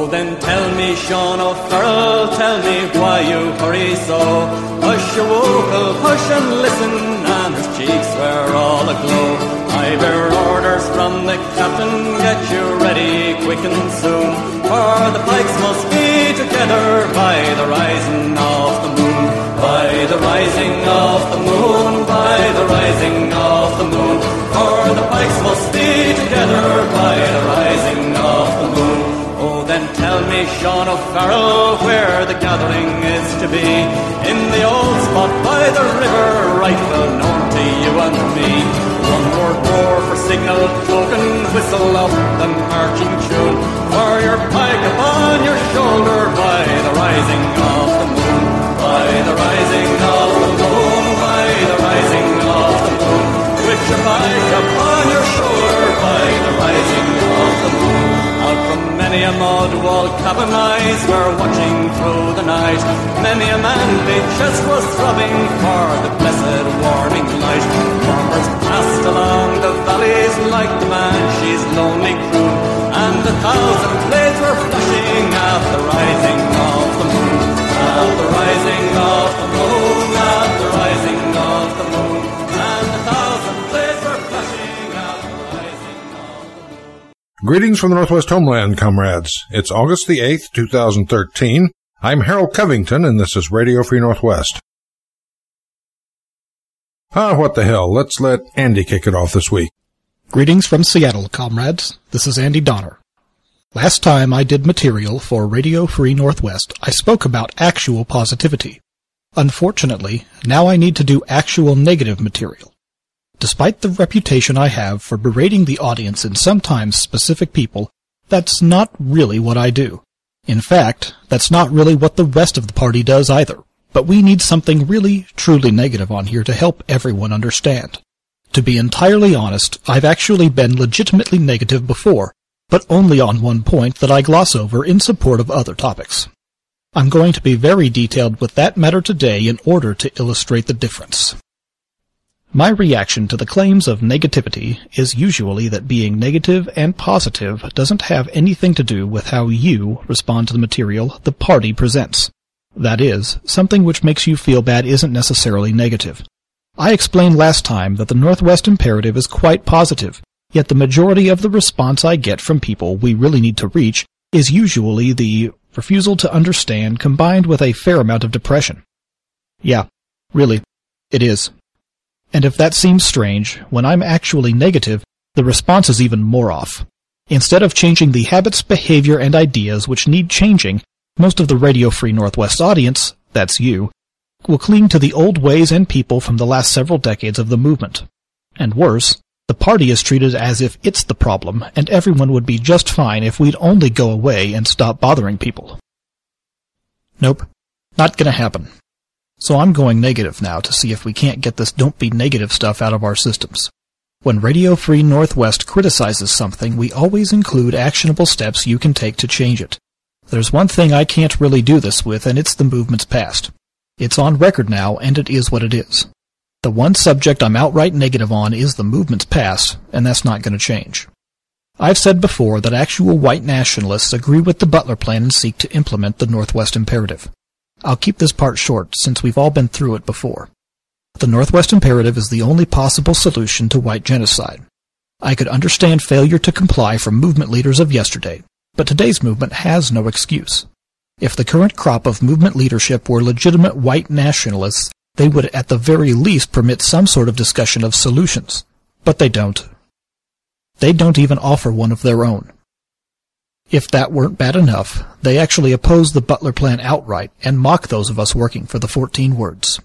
Oh, then tell me, Sean O'Farrell, tell me why you hurry so. Hush your vocal, hush and listen, and his cheeks were all aglow. I bear orders from the captain, get you ready quick and soon, for the pikes must be together by the rising of the moon. By the rising of the moon, by the rising of the moon, for the pikes must be together by the rising of the moon. Oh, then tell me, Sean O'Farrell, where the gathering is to be. In the old spot by the river, right well known to you and me. One more roar for signal token, whistle up the marching tune, for your pike upon your shoulder by the rising of the moon. By the rising of the moon, by the rising of the moon, with your pike upon your shoulder by the rising of the moon. Out from many a mud wall cabin eyes were watching through the night. Many a man-made chest was throbbing for the blessed warming light. Farmers passed along the valleys like the Banshee's lonely croon, and 1,000 blades were flashing at the rising of the moon. At the rising of the moon, at the rising of the moon, and 1,000 blades were flashing at the rising of the moon. Greetings from the Northwest Homeland, comrades. It's August the 8th, 2013. I'm Harold Covington, and this is Radio Free Northwest. What the hell. Let's let Andy kick it off this week. Greetings from Seattle, comrades. This is Andy Donner. Last time I did material for Radio Free Northwest, I spoke about actual positivity. Unfortunately, now I need to do actual negative material. Despite the reputation I have for berating the audience and sometimes specific people, that's not really what I do. In fact, that's not really what the rest of the party does either. But we need something really, truly negative on here to help everyone understand. To be entirely honest, I've actually been legitimately negative before, but only on one point that I gloss over in support of other topics. I'm going to be very detailed with that matter today in order to illustrate the difference. My reaction to the claims of negativity is usually that being negative and positive doesn't have anything to do with how you respond to the material the party presents. That is, something which makes you feel bad isn't necessarily negative. I explained last time that the Northwest Imperative is quite positive, yet the majority of the response I get from people we really need to reach is usually the refusal to understand combined with a fair amount of depression. Yeah, really, it is. And if that seems strange, when I'm actually negative, the response is even more off. Instead of changing the habits, behavior, and ideas which need changing, most of the Radio Free Northwest audience, that's you, will cling to the old ways and people from the last several decades of the movement. And worse, the party is treated as if it's the problem, and everyone would be just fine if we'd only go away and stop bothering people. Nope, not gonna happen. So I'm going negative now to see if we can't get this don't be negative stuff out of our systems. When Radio Free Northwest criticizes something, we always include actionable steps you can take to change it. There's one thing I can't really do this with, and it's the movement's past. It's on record now, and it is what it is. The one subject I'm outright negative on is the movement's past, and that's not going to change. I've said before that actual white nationalists agree with the Butler Plan and seek to implement the Northwest Imperative. I'll keep this part short, since we've all been through it before. The Northwest Imperative is the only possible solution to white genocide. I could understand failure to comply from movement leaders of yesterday, but today's movement has no excuse. If the current crop of movement leadership were legitimate white nationalists, they would at the very least permit some sort of discussion of solutions. But they don't. They don't even offer one of their own. If that weren't bad enough, they actually oppose the Butler Plan outright and mock those of us working for the 14 words.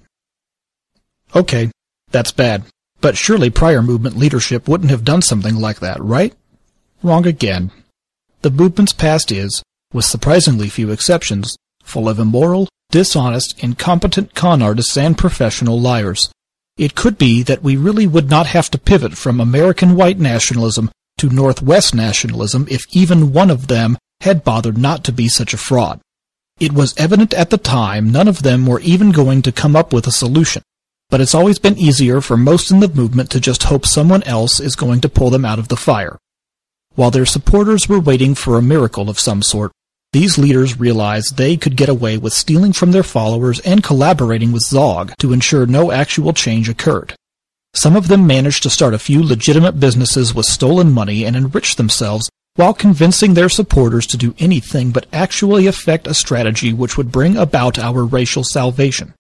Okay, that's bad, but surely prior movement leadership wouldn't have done something like that, right? Wrong again. The movement's past is, with surprisingly few exceptions, full of immoral, dishonest, incompetent con artists and professional liars. It could be that we really would not have to pivot from American white nationalism to Northwest nationalism if even one of them had bothered not to be such a fraud. It was evident at the time none of them were even going to come up with a solution, but it's always been easier for most in the movement to just hope someone else is going to pull them out of the fire. While their supporters were waiting for a miracle of some sort, These leaders realized they could get away with stealing from their followers and collaborating with Zog to ensure no actual change occurred. Some of them managed to start a few legitimate businesses with stolen money and enrich themselves while convincing their supporters to do anything but actually effect a strategy which would bring about our racial salvation.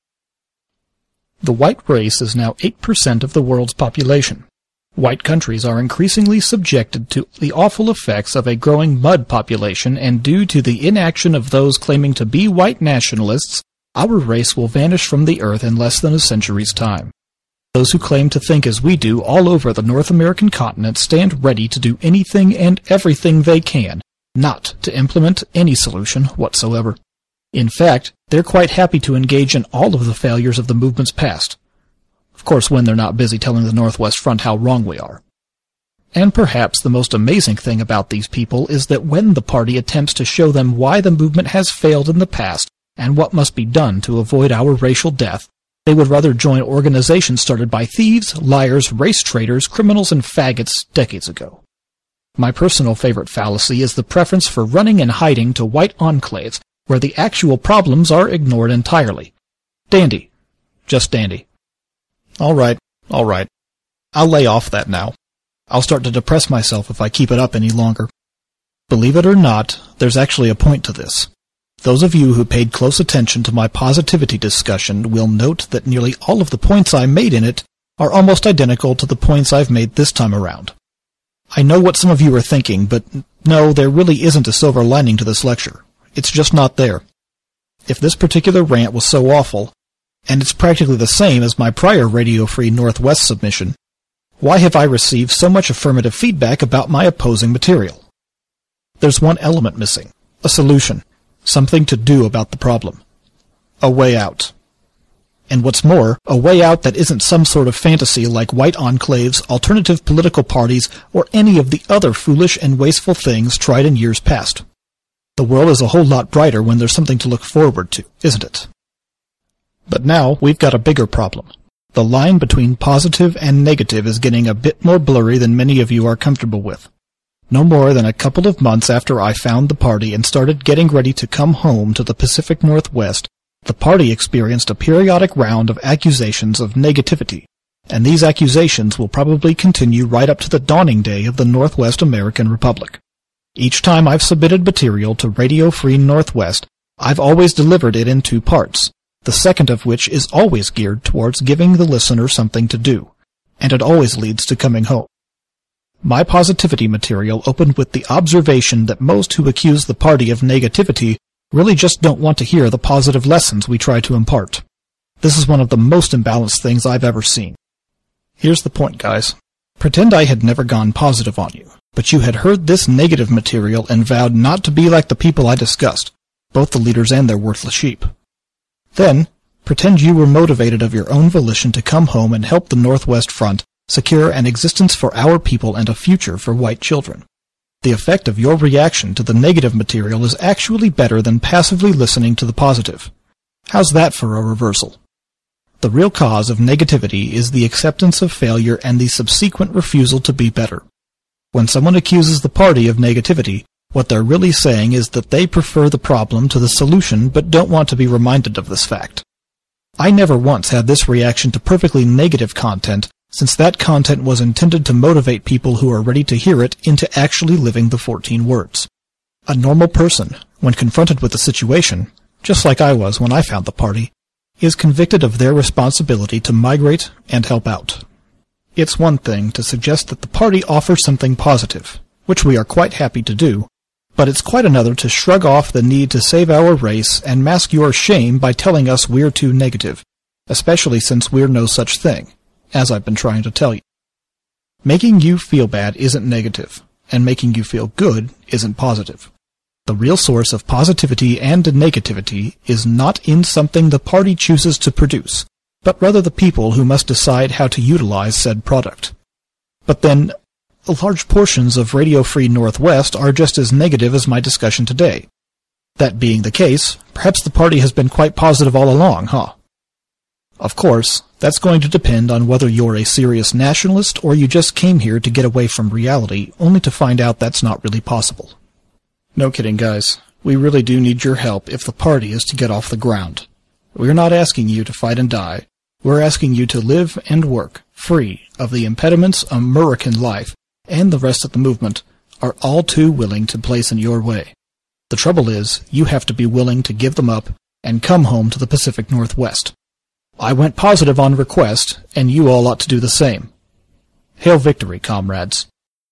The white race is now 8% of the world's population. White countries are increasingly subjected to the awful effects of a growing mud population, and due to the inaction of those claiming to be white nationalists, our race will vanish from the earth in less than a century's time. Those who claim to think as we do all over the North American continent stand ready to do anything and everything they can not to implement any solution whatsoever. In fact, they're quite happy to engage in all of the failures of the movement's past. Of course, when they're not busy telling the Northwest Front how wrong we are. And perhaps the most amazing thing about these people is that when the party attempts to show them why the movement has failed in the past and what must be done to avoid our racial death, they would rather join organizations started by thieves, liars, race traitors, criminals, and faggots decades ago. My personal favorite fallacy is the preference for running and hiding to white enclaves where the actual problems are ignored entirely. Dandy. Just dandy. All right. I'll lay off that now. I'll start to depress myself if I keep it up any longer. Believe it or not, there's actually a point to this. Those of you who paid close attention to my positivity discussion will note that nearly all of the points I made in it are almost identical to the points I've made this time around. I know what some of you are thinking, but no, there really isn't a silver lining to this lecture. It's just not there. If this particular rant was so awful, and it's practically the same as my prior Radio Free Northwest submission, why have I received so much affirmative feedback about my opposing material? There's one element missing, a solution. Something to do about the problem. A way out. And what's more, a way out that isn't some sort of fantasy like white enclaves, alternative political parties, or any of the other foolish and wasteful things tried in years past. The world is a whole lot brighter when there's something to look forward to, isn't it? But now we've got a bigger problem. The line between positive and negative is getting a bit more blurry than many of you are comfortable with. No more than a couple of months after I found the party and started getting ready to come home to the Pacific Northwest, the party experienced a periodic round of accusations of negativity, and these accusations will probably continue right up to the dawning day of the Northwest American Republic. Each time I've submitted material to Radio Free Northwest, I've always delivered it in two parts, the second of which is always geared towards giving the listener something to do, and it always leads to coming home. My positivity material opened with the observation that most who accuse the party of negativity really just don't want to hear the positive lessons we try to impart. This is one of the most imbalanced things I've ever seen. Here's the point, guys. Pretend I had never gone positive on you, but you had heard this negative material and vowed not to be like the people I discussed, both the leaders and their worthless sheep. Then, pretend you were motivated of your own volition to come home and help the Northwest Front secure an existence for our people and a future for white children. The effect of your reaction to the negative material is actually better than passively listening to the positive. How's that for a reversal? The real cause of negativity is the acceptance of failure and the subsequent refusal to be better. When someone accuses the party of negativity, what they're really saying is that they prefer the problem to the solution but don't want to be reminded of this fact. I never once had this reaction to perfectly negative content, since that content was intended to motivate people who are ready to hear it into actually living the 14 words. A normal person, when confronted with the situation, just like I was when I found the party, is convicted of their responsibility to migrate and help out. It's one thing to suggest that the party offers something positive, which we are quite happy to do, but it's quite another to shrug off the need to save our race and mask your shame by telling us we're too negative, especially since we're no such thing, as I've been trying to tell you. Making you feel bad isn't negative, and making you feel good isn't positive. The real source of positivity and negativity is not in something the party chooses to produce, but rather the people who must decide how to utilize said product. But then, large portions of Radio Free Northwest are just as negative as my discussion today. That being the case, perhaps the party has been quite positive all along, huh? Of course, that's going to depend on whether you're a serious nationalist or you just came here to get away from reality, only to find out that's not really possible. No kidding, guys. We really do need your help if the party is to get off the ground. We're not asking you to fight and die. We're asking you to live and work free of the impediments American life and the rest of the movement are all too willing to place in your way. The trouble is, you have to be willing to give them up and come home to the Pacific Northwest. I went positive on request, and you all ought to do the same. Hail victory, comrades.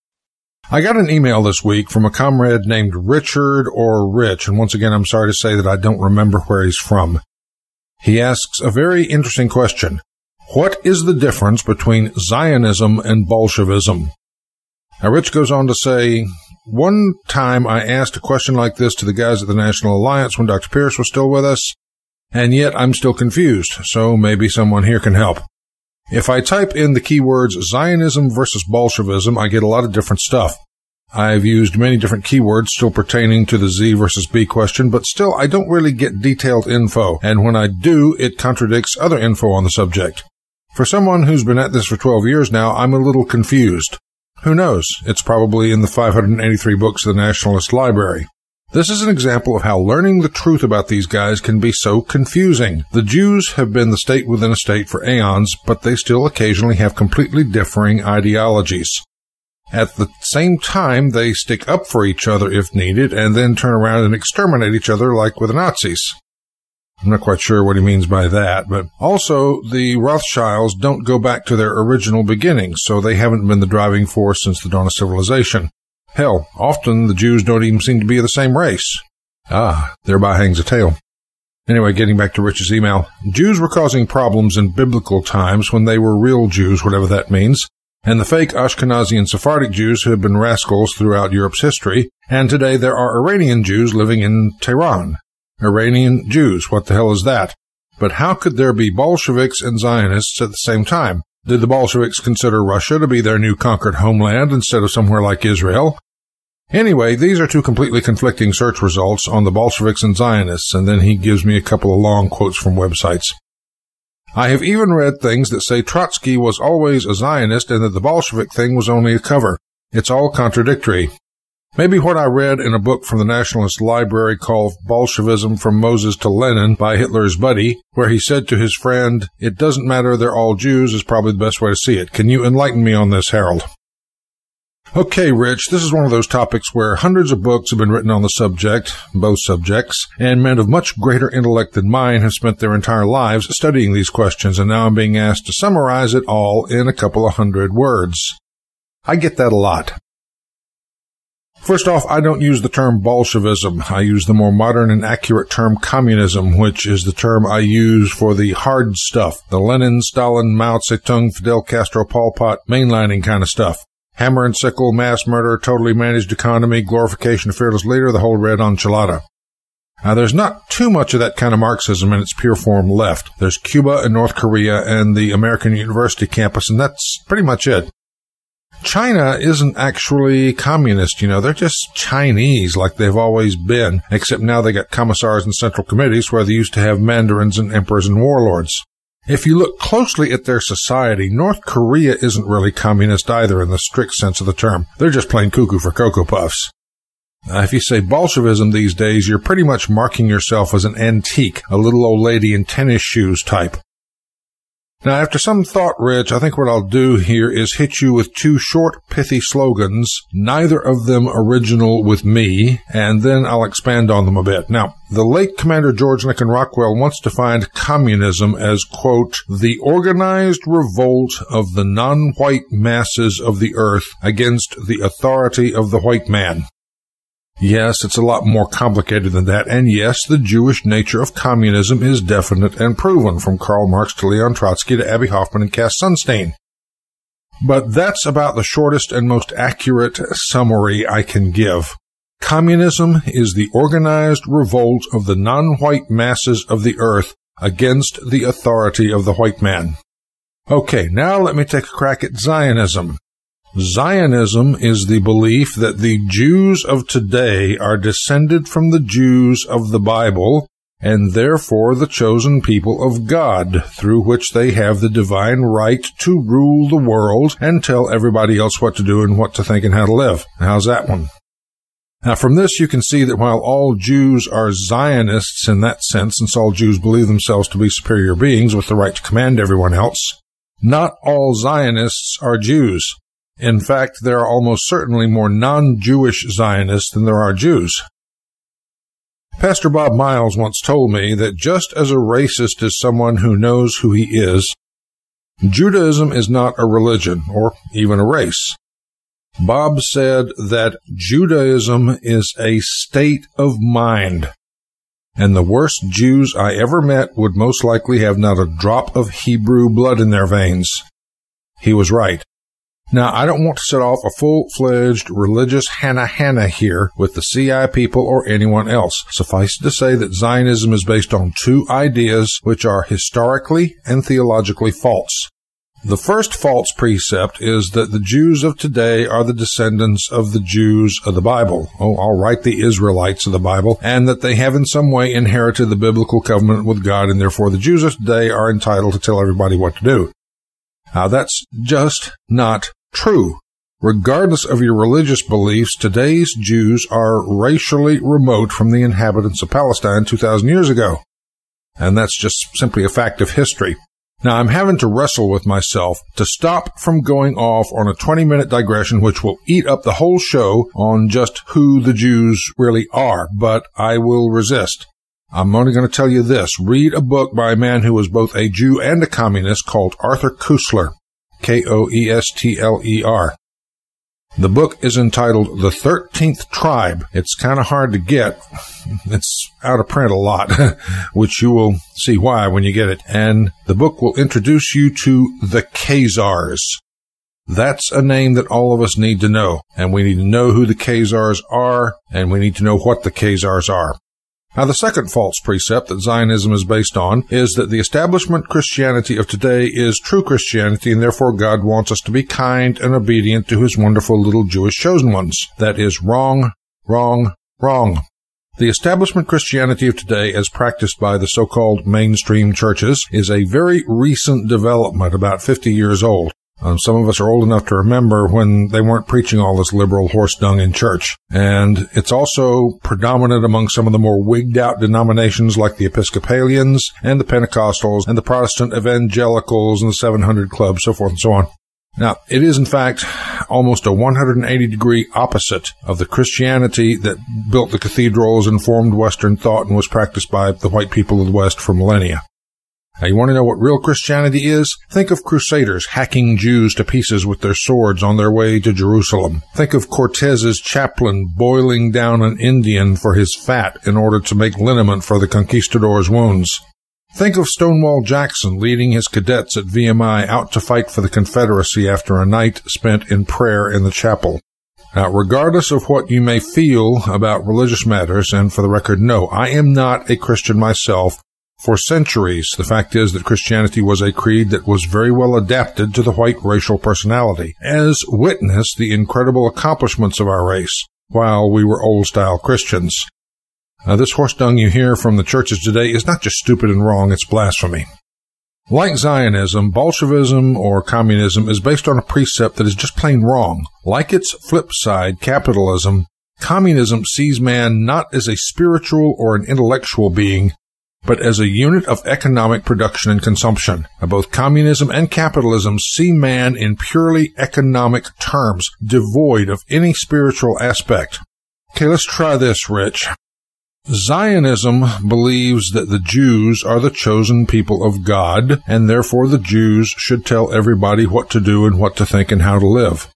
I got an email this week from a comrade named Richard or Rich, and once again I'm sorry to say that I don't remember where he's from. He asks a very interesting question. What is the difference between Zionism and Bolshevism? Now, Rich goes on to say, one time I asked a question like this to the guys at the National Alliance when Dr. Pierce was still with us, and yet I'm still confused, so maybe someone here can help. If I type in the keywords Zionism versus Bolshevism, I get a lot of different stuff. I've used many different keywords still pertaining to the Z versus B question, but still I don't really get detailed info, and when I do, it contradicts other info on the subject. For someone who's been at this for 12 years now, I'm a little confused. Who knows? It's probably in the 583 books of the Nationalist Library. This is an example of how learning the truth about these guys can be so confusing. The Jews have been the state within a state for aeons, but they still occasionally have completely differing ideologies. At the same time, they stick up for each other if needed, and then turn around and exterminate each other like with the Nazis. I'm not quite sure what he means by that, but also the Rothschilds don't go back to their original beginnings, so they haven't been the driving force since the dawn of civilization. Hell, often the Jews don't even seem to be of the same race. Thereby hangs a tale. Anyway, getting back to Rich's email, Jews were causing problems in biblical times when they were real Jews, whatever that means, and the fake Ashkenazi and Sephardic Jews have been rascals throughout Europe's history, and today there are Iranian Jews living in Tehran. Iranian Jews, what the hell is that? But how could there be Bolsheviks and Zionists at the same time? Did the Bolsheviks consider Russia to be their new conquered homeland instead of somewhere like Israel? Anyway, these are two completely conflicting search results on the Bolsheviks and Zionists, and then he gives me a couple of long quotes from websites. I have even read things that say Trotsky was always a Zionist and that the Bolshevik thing was only a cover. It's all contradictory. Maybe what I read in a book from the Nationalist Library called Bolshevism from Moses to Lenin by Hitler's buddy, where he said to his friend, "It doesn't matter, they're all Jews," is probably the best way to see it. Can you enlighten me on this, Harold? Okay, Rich, this is one of those topics where hundreds of books have been written on the subject, both subjects, and men of much greater intellect than mine have spent their entire lives studying these questions, and now I'm being asked to summarize it all in a couple of hundred words. I get that a lot. First off, I don't use the term Bolshevism. I use the more modern and accurate term communism, which is the term I use for the hard stuff, the Lenin, Stalin, Mao Zedong, Fidel Castro, Pol Pot, mainlining kind of stuff. Hammer and sickle, mass murder, totally managed economy, glorification of fearless leader, the whole red enchilada. Now, there's not too much of that kind of Marxism in its pure form left. There's Cuba and North Korea and the American University campus, and that's pretty much it. China isn't actually communist, they're just Chinese like they've always been, except now they got commissars and central committees where they used to have mandarins and emperors and warlords. If you look closely at their society, North Korea isn't really communist either in the strict sense of the term. They're just plain cuckoo for Cocoa Puffs. If you say Bolshevism these days, you're pretty much marking yourself as an antique, a little old lady in tennis shoes type. Now, after some thought, Rich, I think what I'll do here is hit you with two short, pithy slogans, neither of them original with me, and then I'll expand on them a bit. Now, the late Commander George Lincoln Rockwell once defined communism as, quote, the organized revolt of the non-white masses of the earth against the authority of the white man. Yes, it's a lot more complicated than that, and yes, the Jewish nature of communism is definite and proven, from Karl Marx to Leon Trotsky to Abby Hoffman and Cass Sunstein. But that's about the shortest and most accurate summary I can give. Communism is the organized revolt of the non-white masses of the earth against the authority of the white man. Okay, now let me take a crack at Zionism. Zionism is the belief that the Jews of today are descended from the Jews of the Bible, and therefore the chosen people of God, through which they have the divine right to rule the world and tell everybody else what to do and what to think and how to live. How's that one? Now, from this, you can see that while all Jews are Zionists in that sense, since all Jews believe themselves to be superior beings with the right to command everyone else, not all Zionists are Jews. In fact, there are almost certainly more non-Jewish Zionists than there are Jews. Pastor Bob Miles once told me that just as a racist is someone who knows who he is, Judaism is not a religion or even a race. Bob said that Judaism is a state of mind, and the worst Jews I ever met would most likely have not a drop of Hebrew blood in their veins. He was right. Now, I don't want to set off a full-fledged religious Hannah here with the CI people or anyone else. Suffice it to say that Zionism is based on two ideas which are historically and theologically false. The first false precept is that the Jews of today are the descendants of the Jews of the Bible. The Israelites of the Bible, and that they have in some way inherited the biblical covenant with God, and therefore the Jews of today are entitled to tell everybody what to do. Now, that's just not true. Regardless of your religious beliefs, today's Jews are racially remote from the inhabitants of Palestine 2,000 years ago. And that's just simply a fact of history. Now, I'm having to wrestle with myself to stop from going off on a 20-minute digression which will eat up the whole show on just who the Jews really are, but I will resist. I'm only going to tell you this. Read a book by a man who was both a Jew and a communist called Arthur Koestler, Koestler. The book is entitled The 13th Tribe. It's kind of hard to get. It's out of print a lot, which you will see why when you get it. And the book will introduce you to the Khazars. That's a name that all of us need to know. And we need to know who the Khazars are, and we need to know what the Khazars are. Now, the second false precept that Zionism is based on is that the establishment Christianity of today is true Christianity, and therefore God wants us to be kind and obedient to his wonderful little Jewish chosen ones. That is wrong, wrong, wrong. The establishment Christianity of today, as practiced by the so-called mainstream churches, is a very recent development, about 50 years old. Some of us are old enough to remember when they weren't preaching all this liberal horse dung in church. And it's also predominant among some of the more wigged-out denominations like the Episcopalians and the Pentecostals and the Protestant evangelicals and the 700 Club, so forth and so on. Now, it is in fact almost a 180-degree opposite of the Christianity that built the cathedrals and formed Western thought and was practiced by the white people of the West for millennia. Now, you want to know what real Christianity is? Think of crusaders hacking Jews to pieces with their swords on their way to Jerusalem. Think of Cortez's chaplain boiling down an Indian for his fat in order to make liniment for the conquistador's wounds. Think of Stonewall Jackson leading his cadets at VMI out to fight for the Confederacy after a night spent in prayer in the chapel. Now, regardless of what you may feel about religious matters, and for the record, no, I am not a Christian myself. For centuries, the fact is that Christianity was a creed that was very well adapted to the white racial personality, as witness the incredible accomplishments of our race, while we were old-style Christians. Now, this horse dung you hear from the churches today is not just stupid and wrong, it's blasphemy. Like Zionism, Bolshevism or communism is based on a precept that is just plain wrong. Like its flip side, capitalism, communism sees man not as a spiritual or an intellectual being, but as a unit of economic production and consumption. Both communism and capitalism see man in purely economic terms, devoid of any spiritual aspect. Okay, let's try this, Rich. Zionism believes that the Jews are the chosen people of God, and therefore the Jews should tell everybody what to do and what to think and how to live.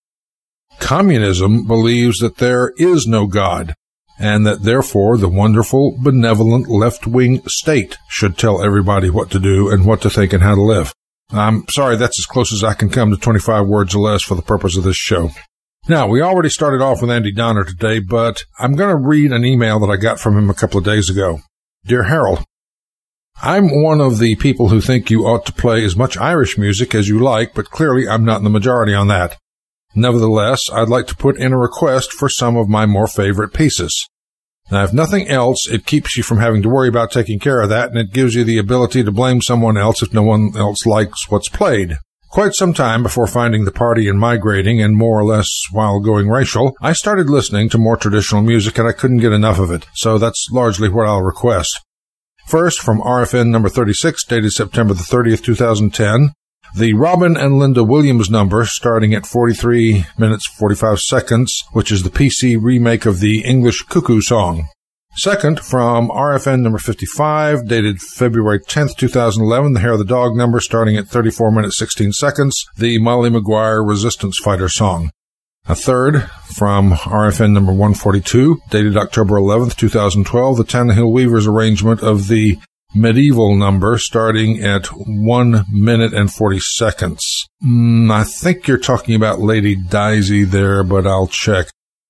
Communism believes that there is no God, and that therefore the wonderful, benevolent, left-wing state should tell everybody what to do and what to think and how to live. I'm sorry, that's as close as I can come to 25 words or less for the purpose of this show. Now, we already started off with Andy Donner today, but I'm going to read an email that I got from him a couple of days ago. Dear Harold, I'm one of the people who think you ought to play as much Irish music as you like, but clearly I'm not in the majority on that. Nevertheless, I'd like to put in a request for some of my more favorite pieces. Now, if nothing else, it keeps you from having to worry about taking care of that, and it gives you the ability to blame someone else if no one else likes what's played. Quite some time before finding the party and migrating, and more or less while going racial, I started listening to more traditional music and I couldn't get enough of it, so that's largely what I'll request. First, from RFN number 36, dated September the 30th, 2010, the Robin and Linda Williams number, starting at 43 minutes 45 seconds, which is the PC remake of the English Cuckoo song. Second, from RFN number 55, dated February 10th, 2011, the Hair of the Dog number, starting at 34 minutes 16 seconds, the Molly Maguire Resistance Fighter song. A third, from RFN number 142, dated October 11th, 2012, the Tannehill Weavers arrangement of the Medieval number, starting at 1 minute and 40 seconds. I think you're talking about Lady Daisy there, but I'll check.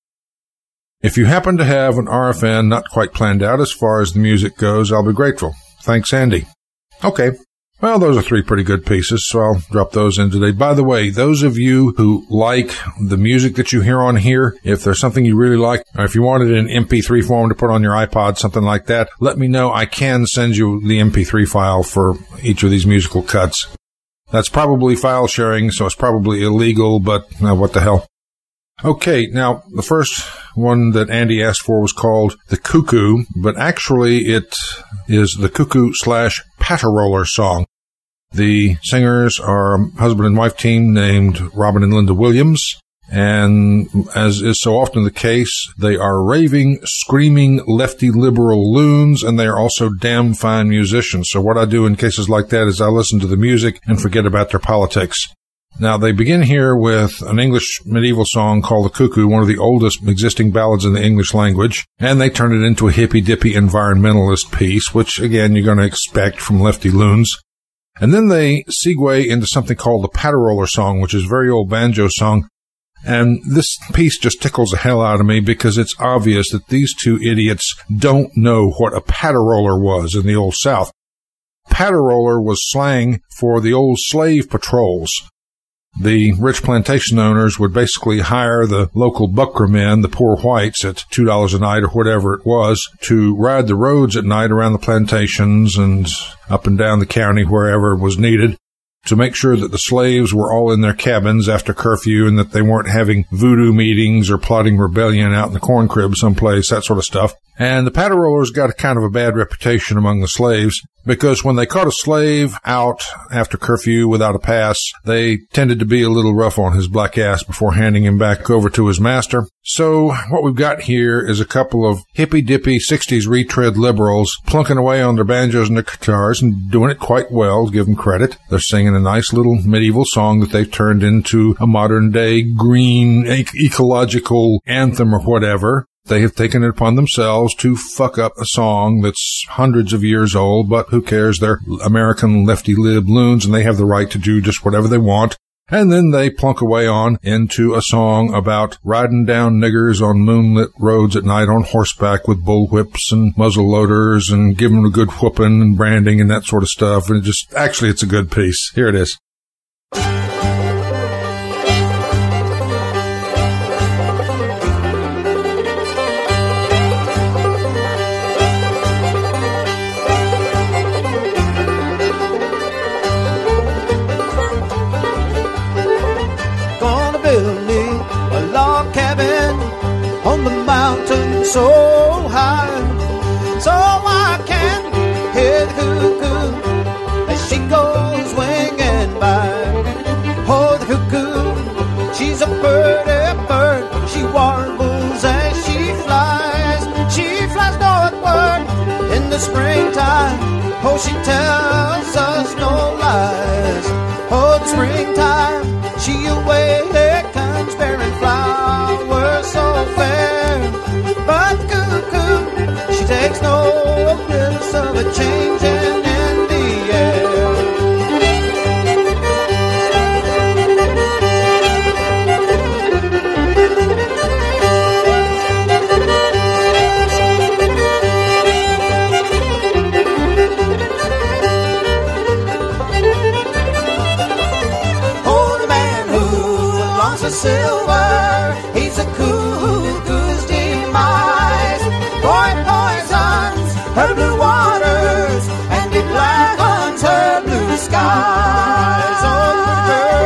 If you happen to have an RFN not quite planned out as far as the music goes, I'll be grateful. Thanks, Andy. Okay. Well, those are 3 pretty good pieces, so I'll drop those in today. By the way, those of you who like the music that you hear on here, if there's something you really like, or if you wanted an MP3 form to put on your iPod, something like that, let me know. I can send you the MP3 file for each of these musical cuts. That's probably file sharing, so it's probably illegal, but what the hell. Okay, now, the first one that Andy asked for was called The Cuckoo, but actually it is the Cuckoo/Pataroller song. The singers are a husband and wife team named Robin and Linda Williams, and as is so often the case, they are raving, screaming, lefty liberal loons, and they are also damn fine musicians. So what I do in cases like that is I listen to the music and forget about their politics. Now, they begin here with an English medieval song called The Cuckoo, one of the oldest existing ballads in the English language, and they turn it into a hippy-dippy environmentalist piece, which, again, you're going to expect from lefty loons. And then they segue into something called the Pataroller song, which is a very old banjo song, and this piece just tickles the hell out of me because it's obvious that these two idiots don't know what a pataroller was in the Old South. Pataroller was slang for the old slave patrols. The rich plantation owners would basically hire the local buckra men, the poor whites, at $2 a night or whatever it was, to ride the roads at night around the plantations and up and down the county wherever was needed to make sure that the slaves were all in their cabins after curfew and that they weren't having voodoo meetings or plotting rebellion out in the corn crib someplace, that sort of stuff. And the patarollers got a kind of a bad reputation among the slaves because when they caught a slave out after curfew without a pass, they tended to be a little rough on his black ass before handing him back over to his master. So what we've got here is a couple of hippy-dippy 60s retread liberals plunking away on their banjos and their guitars and doing it quite well, give them credit. They're singing a nice little medieval song that they've turned into a modern-day green ecological anthem or whatever. They have taken it upon themselves to fuck up a song that's hundreds of years old, but who cares? They're American lefty lib loons, and they have the right to do just whatever they want. And then they plunk away on into a song about riding down niggers on moonlit roads at night on horseback with bullwhips and muzzle loaders and giving them a good whooping and branding and that sort of stuff. And it's a good piece. Here it is. So high, so I can hear the cuckoo as she goes winging by. Oh, the cuckoo, she's a birdie bird. She warbles as she flies northward in the springtime. Oh, she tells us no lies. Oh, the springtime, she awakens bearing flowers so fair. But the cuckoo, she takes no notice of a changing in the air. Oh, the man who longs for silver, he's a cuckoo's demise. Boy poisons her blue waters, and he blackens her blue skies. Oh, the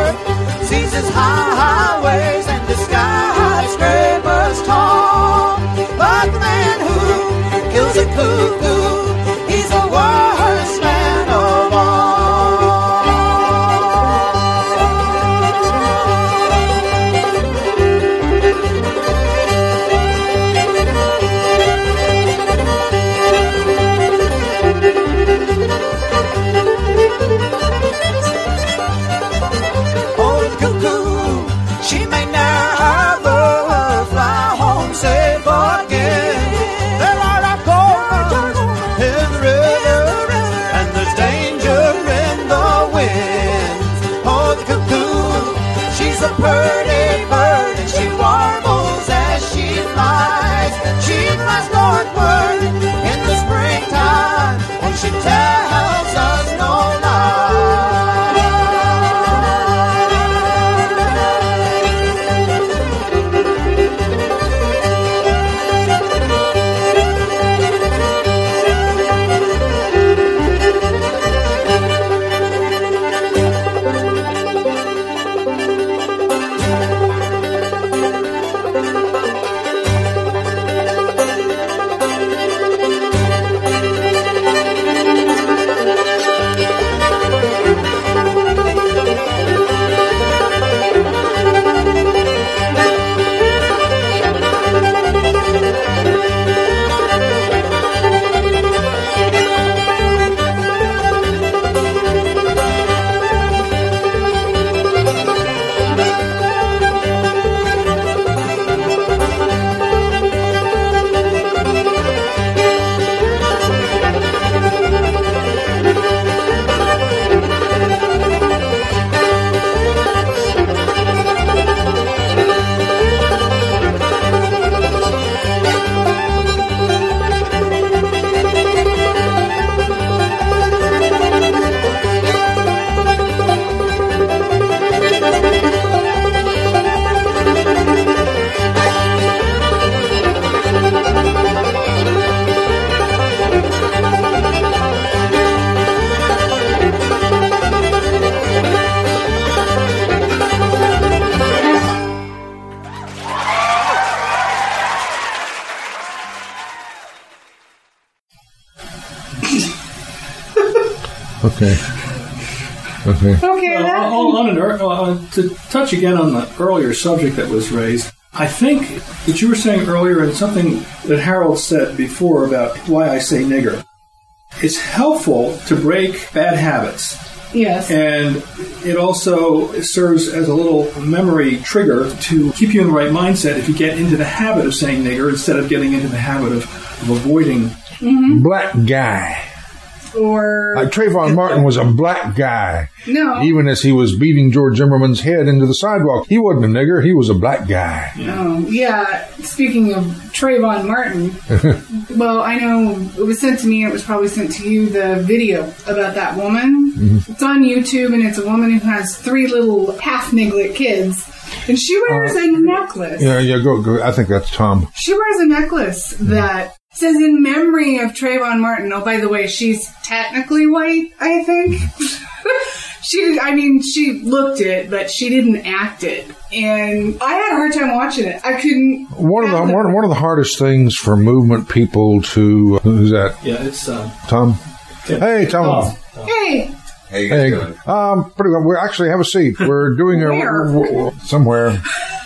Okay. To touch again on the earlier subject that was raised, I think that you were saying earlier, and something that Harold said before about why I say nigger. It's helpful to break bad habits. Yes. And it also serves as a little memory trigger to keep you in the right mindset if you get into the habit of saying nigger instead of getting into the habit of avoiding. Black guy. Or Trayvon Martin was a black guy. No. Even as he was beating George Zimmerman's head into the sidewalk. He wasn't a nigger. He was a black guy. Yeah. Speaking of Trayvon Martin, well, I know it was sent to me. It was probably sent to you, the video about that woman. Mm-hmm. It's on YouTube, and it's a woman who has 3 little half-niglet kids. And she wears a necklace. Yeah, go. I think that's Tom. She wears a necklace that says in memory of Trayvon Martin. Oh, by the way, she's technically white, I think. She looked it, but she didn't act it. And I had a hard time watching it. I couldn't. One of the hardest things for movement people to... who's that? Yeah, it's... Tom? Yeah. Hey, Tom. Hey. How you guys doing? Pretty good. We actually have a seat. We're doing somewhere.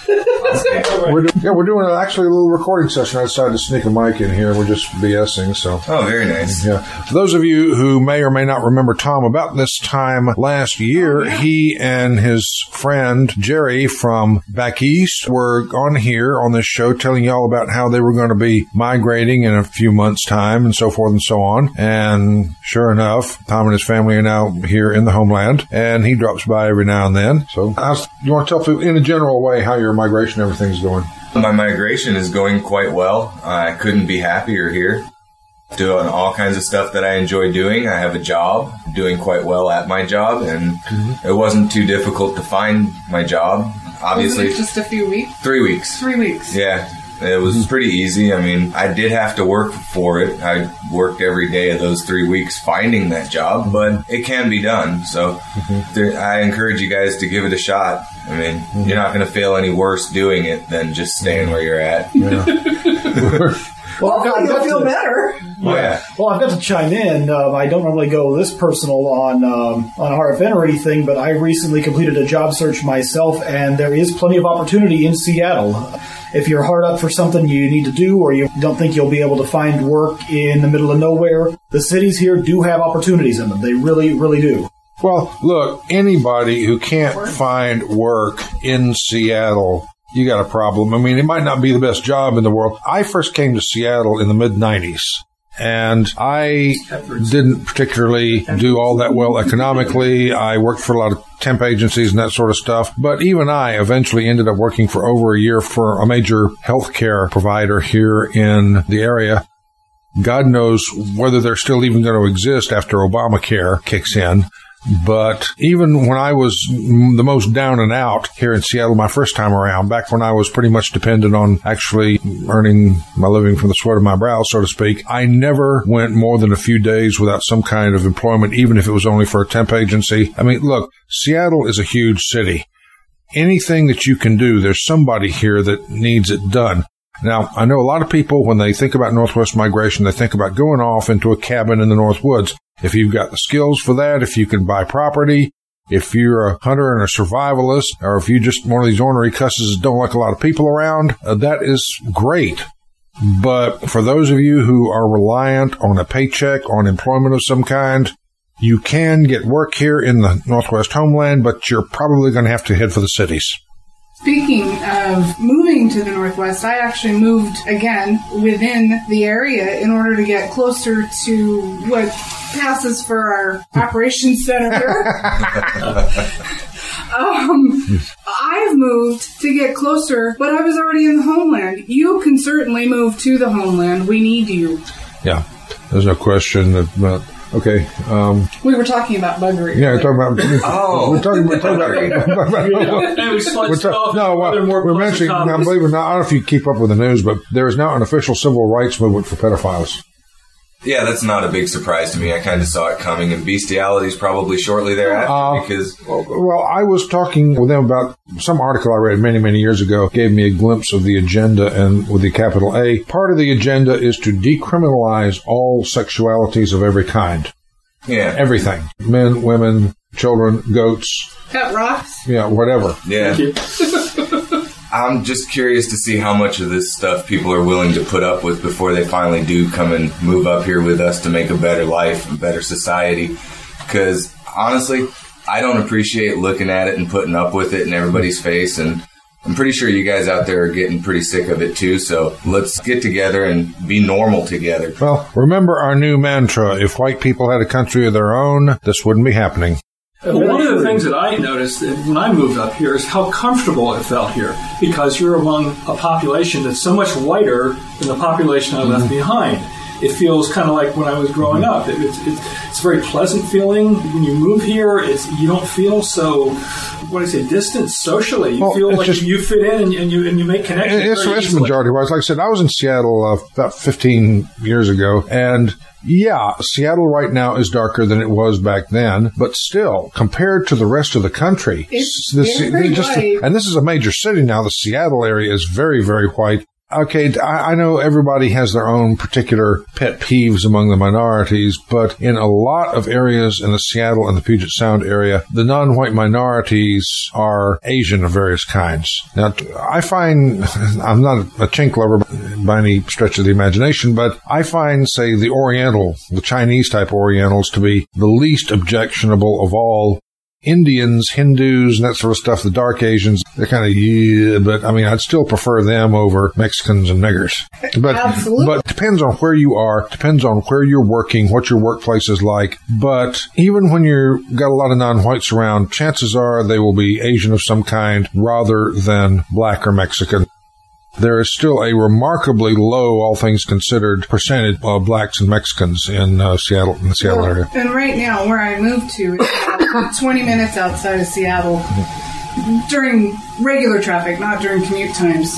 We're doing actually a little recording session. I decided to sneak a mic in here. We're just BSing, so. Oh, very nice. Yeah. For those of you who may or may not remember Tom, about this time last year, he and his friend Jerry from back east were on here on this show telling you all about how they were going to be migrating in a few months' time and so forth and so on. And sure enough, Tom and his family are now here in the homeland, and he drops by every now and then. So you want to tell people in a general way how your migration and everything's going? My migration is going quite well. I couldn't be happier here. Doing all kinds of stuff that I enjoy doing. I have a job, doing quite well at my job, and it wasn't too difficult to find my job. Obviously, was it just a few weeks? 3 weeks. 3 weeks. Yeah. It was pretty easy. I mean, I did have to work for it. I worked every day of those 3 weeks finding that job, but it can be done. So I encourage you guys to give it a shot. I mean, you're not going to feel any worse doing it than just staying where you're at. Yeah. Well, you'll feel better. Yeah. Well, I've got to chime in. I don't normally go this personal on RFN or anything, but I recently completed a job search myself, and there is plenty of opportunity in Seattle. If you're hard up for something you need to do, or you don't think you'll be able to find work in the middle of nowhere, the cities here do have opportunities in them. They really, really do. Well, look, anybody who can't find work in Seattle, you got a problem. I mean, it might not be the best job in the world. I first came to Seattle in the mid-'90s, and I didn't particularly do all that well economically. I worked for a lot of temp agencies and that sort of stuff. But even I eventually ended up working for over a year for a major healthcare provider here in the area. God knows whether they're still even going to exist after Obamacare kicks in. But even when I was the most down and out here in Seattle my first time around, back when I was pretty much dependent on actually earning my living from the sweat of my brow, so to speak, I never went more than a few days without some kind of employment, even if it was only for a temp agency. I mean, look, Seattle is a huge city. Anything that you can do, there's somebody here that needs it done. Now, I know a lot of people, when they think about Northwest migration, they think about going off into a cabin in the North Woods. If you've got the skills for that, if you can buy property, if you're a hunter and a survivalist, or if you just one of these ornery cusses that don't like a lot of people around, that is great. But for those of you who are reliant on a paycheck, on employment of some kind, you can get work here in the Northwest homeland, but you're probably going to have to head for the cities. Speaking of moving to the Northwest, I actually moved again within the area in order to get closer to what passes for our operations center here. I've moved to get closer, but I was already in the homeland. You can certainly move to the homeland. We need you. Yeah, there's no question about... Okay. We were talking about buggery. Yeah, we're talking about... We're talking about... we're mentioning... Now, believe it or not, I don't know if you keep up with the news, but there is now an official civil rights movement for pedophiles. Yeah, that's not a big surprise to me. I kind of saw it coming, and bestiality's probably shortly thereafter because... Well, I was talking with them about some article I read many, many years ago, gave me a glimpse of the agenda, and with the capital A. Part of the agenda is to decriminalize all sexualities of every kind. Yeah. Everything. Men, women, children, goats. Pet rocks. Yeah, whatever. Yeah. I'm just curious to see how much of this stuff people are willing to put up with before they finally do come and move up here with us to make a better life, a better society. Because, honestly, I don't appreciate looking at it and putting up with it in everybody's face, and I'm pretty sure you guys out there are getting pretty sick of it too, so let's get together and be normal together. Well, remember our new mantra, if white people had a country of their own, this wouldn't be happening. Well, one of the things that I noticed when I moved up here is how comfortable it felt here, because you're among a population that's so much whiter than the population I left behind. It feels kind of like when I was growing up. It's a very pleasant feeling. When you move here, you don't feel so, distant socially. You feel like you fit in and you make connections. It's majority-wise. Like I said, I was in Seattle about 15 years ago, and yeah, Seattle right now is darker than it was back then, but still, compared to the rest of the country, and this is a major city now, the Seattle area is very, very white. Okay, I know everybody has their own particular pet peeves among the minorities, but in a lot of areas in the Seattle and the Puget Sound area, the non-white minorities are Asian of various kinds. Now, I find, I'm not a chink lover by any stretch of the imagination, but I find, say, the Chinese type Orientals to be the least objectionable of all. Indians, Hindus, and that sort of stuff, the dark Asians, they're kind of, but I mean, I'd still prefer them over Mexicans and niggers. But depends on where you are, depends on where you're working, what your workplace is like. But even when you've got a lot of non-whites around, chances are they will be Asian of some kind rather than black or Mexican. There is still a remarkably low, all things considered, percentage of blacks and Mexicans in Seattle, in the Seattle area. And right now, where I moved to, is about 20 minutes outside of Seattle during regular traffic, not during commute times.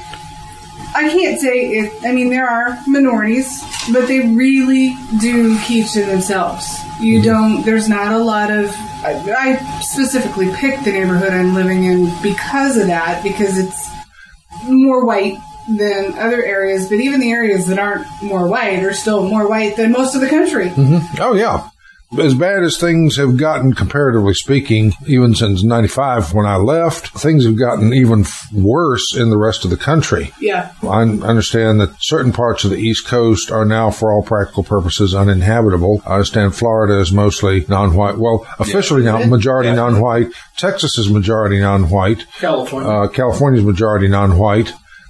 I can't say there are minorities, but they really do keep to themselves. There's not a lot of, I specifically picked the neighborhood I'm living in because of that, because it's more white than other areas, but even the areas that aren't more white are still more white than most of the country. Mm-hmm. Oh, yeah. As bad as things have gotten, comparatively speaking, even since 95 when I left, things have gotten even worse in the rest of the country. Yeah. I understand that certain parts of the East Coast are now, for all practical purposes, uninhabitable. I understand Florida is mostly non-white. Well, officially now, majority non-white. Texas is majority non-white. California is majority non-white.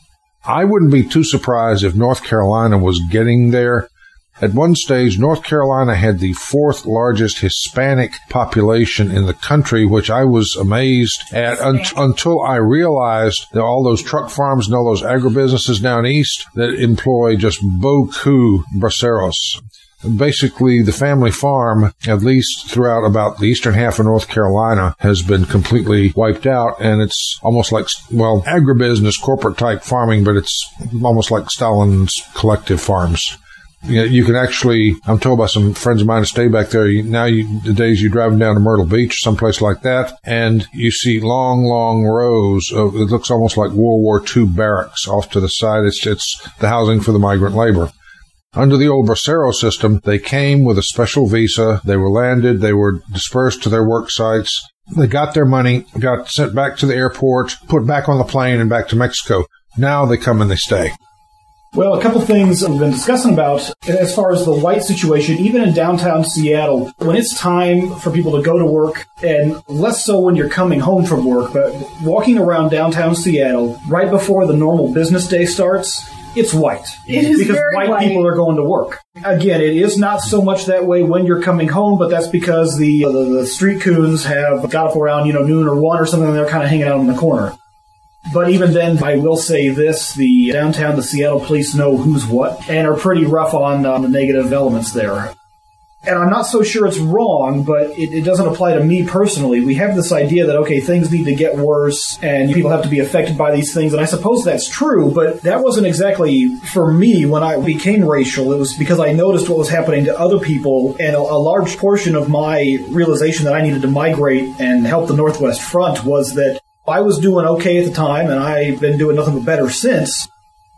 I wouldn't be too surprised if North Carolina was getting there. At one stage, North Carolina had the fourth largest Hispanic population in the country, which I was amazed at until I realized that all those truck farms and all those agribusinesses down east that employ just beaucoup braceros. Basically, the family farm, at least throughout about the eastern half of North Carolina, has been completely wiped out, and it's almost like, agribusiness, corporate-type farming, but it's almost like Stalin's collective farms. You can actually, I'm told by some friends of mine to stay back there, the days you're driving down to Myrtle Beach or someplace like that, and you see long, long rows of, it looks almost like World War II barracks off to the side. It's the housing for the migrant labor. Under the old Bracero system, they came with a special visa, they were landed, they were dispersed to their work sites, they got their money, got sent back to the airport, put back on the plane and back to Mexico. Now they come and they stay. Well, a couple things we've been discussing about as far as the white situation, even in downtown Seattle, when it's time for people to go to work, and less so when you're coming home from work, but walking around downtown Seattle right before the normal business day starts, it's white. It is because very white white. People are going to work. Again, it is not so much that way when you're coming home, but that's because the street coons have got up around noon or 1 or something, and they're kind of hanging out in the corner. But even then, I will say this, the Seattle police know who's what and are pretty rough on the negative elements there. And I'm not so sure it's wrong, but it doesn't apply to me personally. We have this idea that, okay, things need to get worse and people have to be affected by these things. And I suppose that's true, but that wasn't exactly for me when I became racial. It was because I noticed what was happening to other people, and a large portion of my realization that I needed to migrate and help the Northwest Front was that I was doing okay at the time, and I've been doing nothing but better since.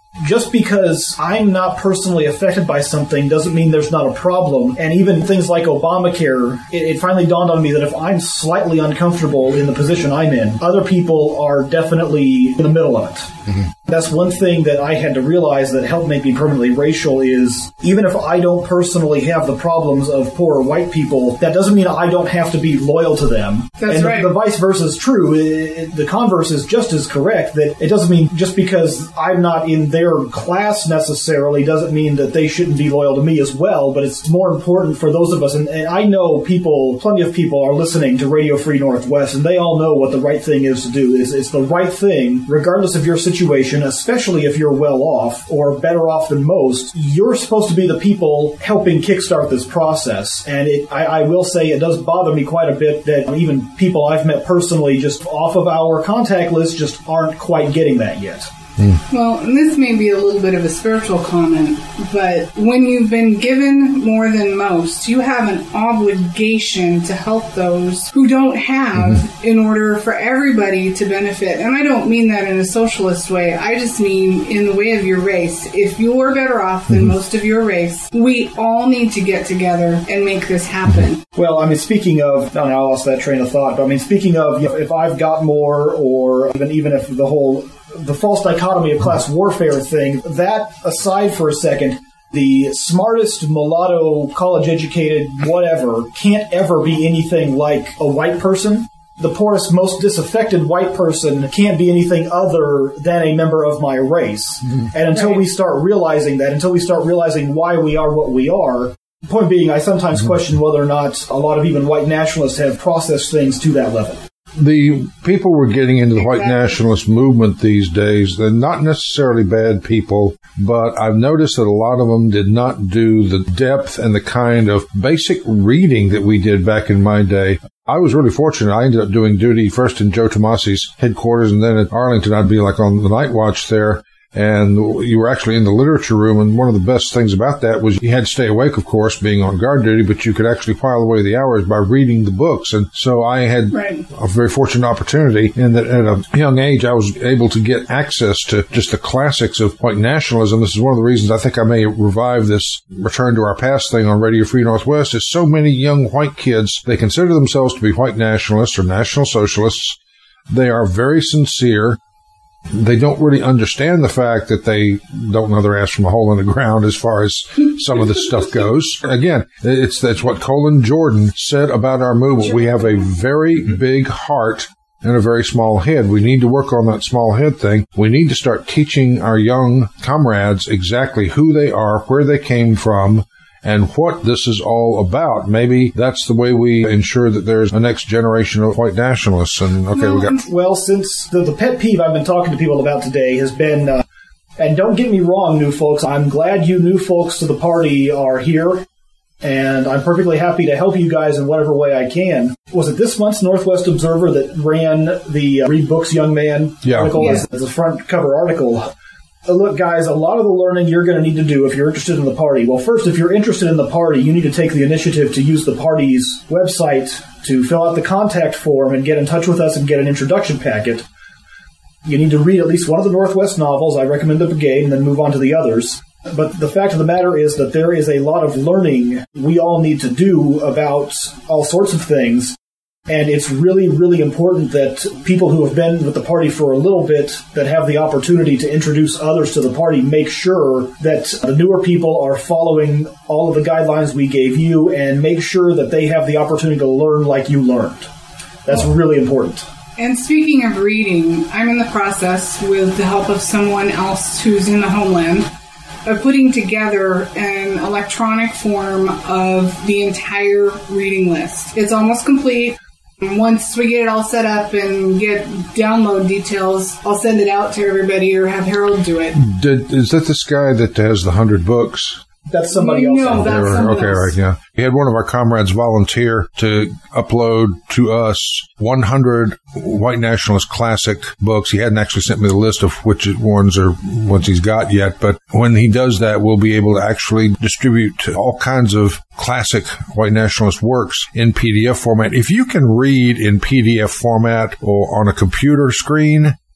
just because I'm not personally affected by something doesn't mean there's not a problem. And even things like Obamacare, it finally dawned on me that if I'm slightly uncomfortable in the position I'm in, other people are definitely in the middle of it. Mm-hmm. That's one thing that I had to realize that helped make me permanently racial is even if I don't personally have the problems of poor white people, that doesn't mean I don't have to be loyal to them. That's right. The vice versa is true. The converse is just as correct, that it doesn't mean just because I'm not in their class necessarily doesn't mean that they shouldn't be loyal to me as well, but it's more important for those of us. And I know plenty of people are listening to Radio Free Northwest, and they all know what the right thing is to do. It's the right thing, regardless of your situation, especially if you're well off or better off than most. You're supposed to be the people helping kickstart this process. And I will say it does bother me quite a bit that even people I've met personally just off of our contact list just aren't quite getting that yet. Well, and this may be a little bit of a spiritual comment, but when you've been given more than most, you have an obligation to help those who don't have in order for everybody to benefit. And I don't mean that in a socialist way. I just mean in the way of your race. If you're better off than most of your race, we all need to get together and make this happen. Well, I mean, speaking of, I lost that train of thought, but I mean, speaking of, if I've got more, or even if the false dichotomy of class warfare thing, that aside for a second, the smartest mulatto, college-educated, whatever, can't ever be anything like a white person. The poorest, most disaffected white person can't be anything other than a member of my race. And until we start realizing that, until we start realizing why we are what we are, point being, I sometimes question whether or not a lot of even white nationalists have processed things to that level. The people we're getting into the white nationalist movement these days, they're not necessarily bad people, but I've noticed that a lot of them did not do the depth and the kind of basic reading that we did back in my day. I was really fortunate. I ended up doing duty first in Joe Tomasi's headquarters, and then at Arlington, I'd be like on the night watch there. And you were actually in the literature room, and one of the best things about that was you had to stay awake, of course, being on guard duty, but you could actually while away the hours by reading the books. And so I had a very fortunate opportunity in that at a young age I was able to get access to just the classics of white nationalism. This is one of the reasons I think I may revive this Return to Our Past thing on Radio Free Northwest, is so many young white kids, they consider themselves to be white nationalists or national socialists. They are very sincere. They don't really understand the fact that they don't know their ass from a hole in the ground as far as some of this stuff goes. Again, that's what Colin Jordan said about our movement. We have a very big heart and a very small head. We need to work on that small head thing. We need to start teaching our young comrades exactly who they are, where they came from, and what this is all about. Maybe that's the way we ensure that there's a next generation of white nationalists. And well, since the pet peeve I've been talking to people about today has been, and don't get me wrong, new folks, I'm glad you new folks to the party are here, and I'm perfectly happy to help you guys in whatever way I can. Was it this month's Northwest Observer that ran the Read Books, Young Man article as a front cover article? Look, guys, a lot of the learning you're going to need to do if you're interested in the party. Well, first, if you're interested in the party, you need to take the initiative to use the party's website to fill out the contact form and get in touch with us and get an introduction packet. You need to read at least one of the Northwest novels. I recommend The Brigade, and then move on to the others. But the fact of the matter is that there is a lot of learning we all need to do about all sorts of things. And it's really, really important that people who have been with the party for a little bit, that have the opportunity to introduce others to the party, make sure that the newer people are following all of the guidelines we gave you, and make sure that they have the opportunity to learn like you learned. That's really important. And speaking of reading, I'm in the process, with the help of someone else who's in the homeland, of putting together an electronic form of the entire reading list. It's almost complete. Once we get it all set up and get download details, I'll send it out to everybody or have Harold do it. Is that this guy that has the 100 books? That's somebody else. No, that's somebody else. Right, yeah. We had one of our comrades volunteer to upload to us 100 white nationalist classic books. He hadn't actually sent me the list of which ones he's got yet, but when he does that, we'll be able to actually distribute all kinds of classic white nationalist works in PDF format. If you can read in PDF format or on a computer screen,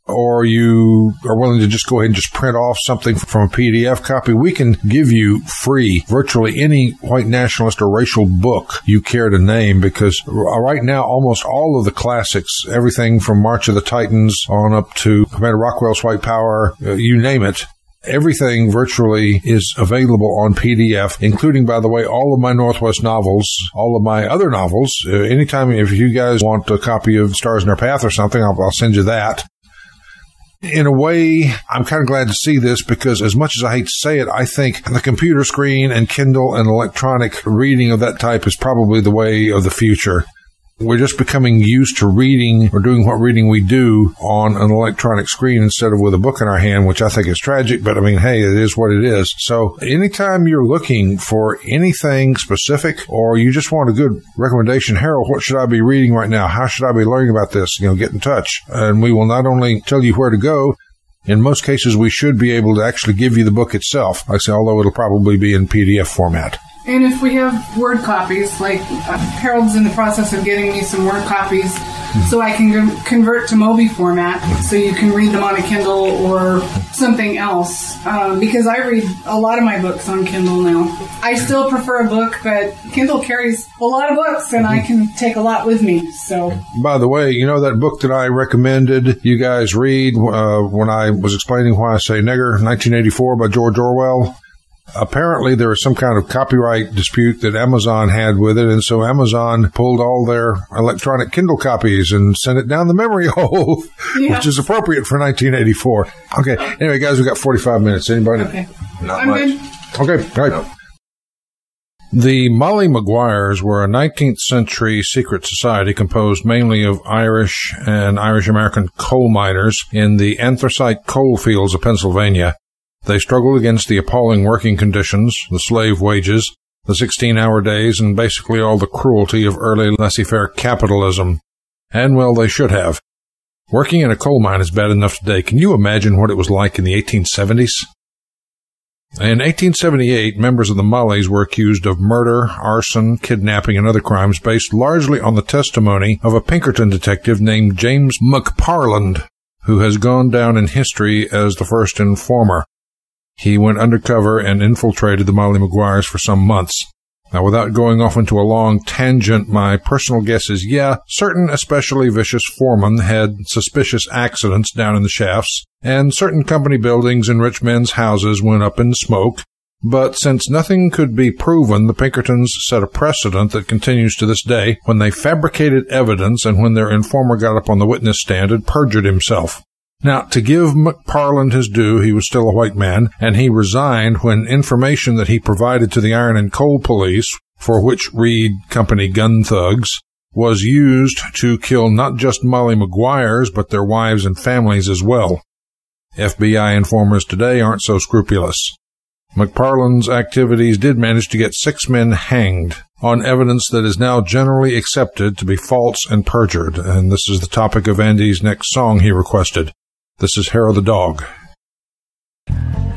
or you are willing to just go ahead and just print off something from a PDF copy, we can give you free virtually any white nationalist or racial book you care to name, because right now almost all of the classics, everything from March of the Titans on up to Commander Rockwell's White Power, you name it, everything virtually is available on PDF, including, by the way, all of my Northwest novels, all of my other novels. Anytime, if you guys want a copy of Stars in Our Path or something, I'll send you that. In a way, I'm kind of glad to see this, because as much as I hate to say it, I think the computer screen and Kindle and electronic reading of that type is probably the way of the future. We're just becoming used to reading or doing what reading we do on an electronic screen instead of with a book in our hand, which I think is tragic, but I mean, hey, it is what it is. So anytime you're looking for anything specific, or you just want a good recommendation, Harold, what should I be reading right now? How should I be learning about this? Get in touch. And we will not only tell you where to go, in most cases, we should be able to actually give you the book itself. Like I say, although it'll probably be in PDF format. And if we have Word copies, like Harold's in the process of getting me some Word copies so I can convert to Mobi format so you can read them on a Kindle or something else. Because I read a lot of my books on Kindle now. I still prefer a book, but Kindle carries a lot of books and I can take a lot with me. So, by the way, that book that I recommended you guys read when I was explaining why I say nigger, 1984 by George Orwell? Apparently, there was some kind of copyright dispute that Amazon had with it, and so Amazon pulled all their electronic Kindle copies and sent it down the memory hole, which is appropriate for 1984. Okay, anyway, guys, we've got 45 minutes. Anybody? Okay. Not much. Good. Okay, all right. No. The Molly Maguires were a 19th century secret society composed mainly of Irish and Irish-American coal miners in the anthracite coal fields of Pennsylvania. They struggled against the appalling working conditions, the slave wages, the 16-hour days, and basically all the cruelty of early laissez-faire capitalism. And, well, they should have. Working in a coal mine is bad enough today. Can you imagine what it was like in the 1870s? In 1878, members of the Mollies were accused of murder, arson, kidnapping, and other crimes based largely on the testimony of a Pinkerton detective named James McParland, who has gone down in history as the first informer. He went undercover and infiltrated the Molly Maguires for some months. Now, without going off into a long tangent, my personal guess is, certain especially vicious foremen had suspicious accidents down in the shafts, and certain company buildings and rich men's houses went up in smoke. But since nothing could be proven, the Pinkertons set a precedent that continues to this day when they fabricated evidence and when their informer got up on the witness stand and perjured himself. Now, to give McParland his due, he was still a white man, and he resigned when information that he provided to the Iron and Coal Police, for which Reed Company gun thugs, was used to kill not just Molly Maguires, but their wives and families as well. FBI informers today aren't so scrupulous. McParland's activities did manage to get 6 men hanged on evidence that is now generally accepted to be false and perjured, and this is the topic of Andy's next song he requested. This is Hair of the Dog. The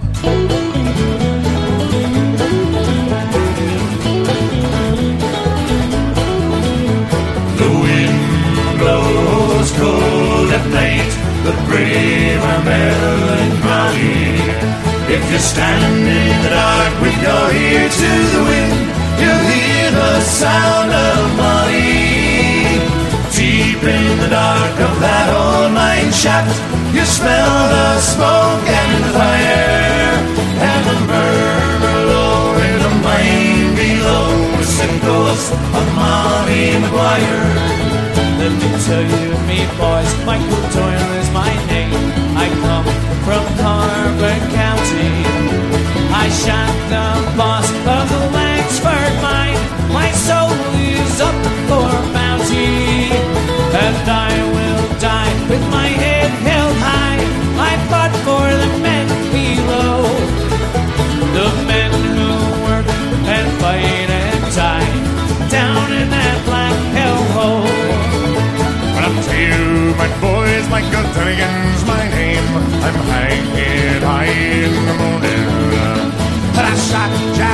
wind blows cold at night, the brave are melancholy. If you stand in the dark with your ear to the wind, you'll hear the sound of Molly. Deep in the dark of that old mine shaft, you smell the smoke and the fire, and the murmur low in the mine below. The ghost of Molly Maguire. Let me tell you, me boys, Michael Doyle is my name. I come from Harvard County. I shot the boss of the Langsford mine. My soul is up for bounty, and I will die with my head held high. I fought for the men below, the men who work and fight and die down in that black hellhole. When I'm to you, my boys, Michael Dunnigan's my name. I'm hanging high in the morning, and I shot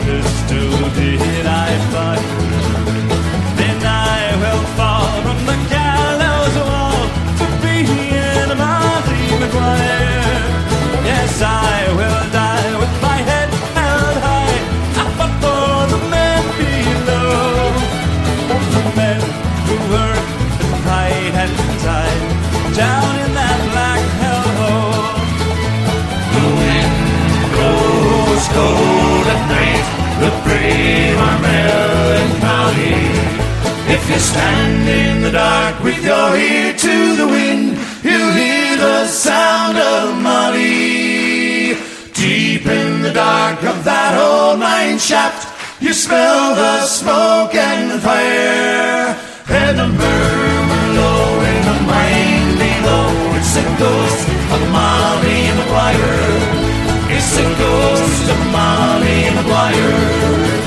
sister did I fight. Then I will fall from the gallows wall for being a Marty McGuire. Yes, I will die with my head held high, up for the men below, the men who work with pride and tide down in that black hellhole. The wind blows cold at night, the brave are melancholy. If you stand in the dark with your ear to the wind, you'll hear the sound of Molly. Deep in the dark of that old mine shaft, you smell the smoke and the fire, and the murmur low in the mine below. It's a ghost of Molly McGuire. It's a ghost of Molly McGuire.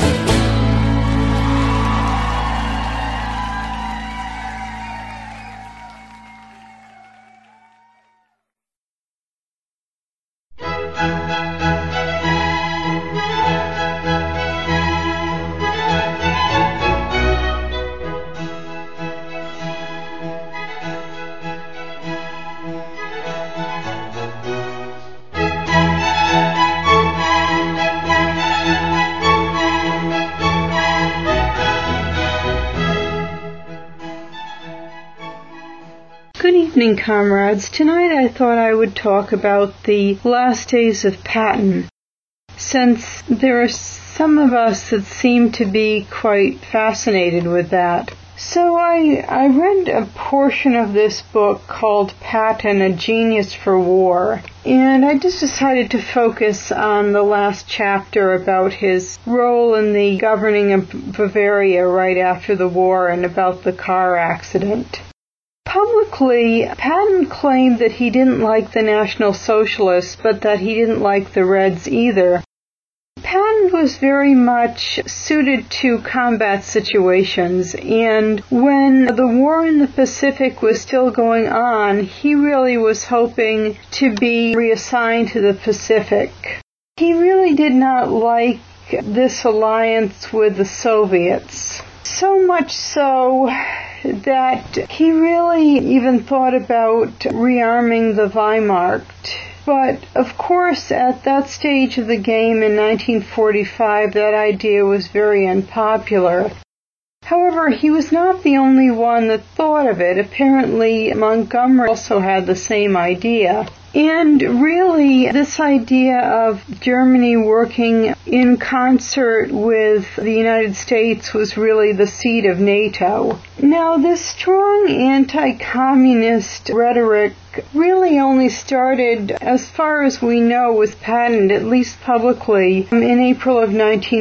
Good evening, comrades. Tonight I thought I would talk about the last days of Patton, since there are some of us that seem to be quite fascinated with that. So I read a portion of this book called Patton, A Genius for War, and I just decided to focus on the last chapter about his role in the governing of Bavaria right after the war and about the car accident. Publicly, Patton claimed that he didn't like the National Socialists, but that he didn't like the Reds either. Patton was very much suited to combat situations, and when the war in the Pacific was still going on, he really was hoping to be reassigned to the Pacific. He really did not like this alliance with the Soviets, so much so that he really even thought about rearming the Wehrmacht. But, of course, at that stage of the game in 1945, that idea was very unpopular. However, he was not the only one that thought of it. Apparently, Montgomery also had the same idea. And really, this idea of Germany working in concert with the United States was really the seed of NATO. Now, this strong anti-communist rhetoric really only started, as far as we know, with Patton, at least publicly, in April of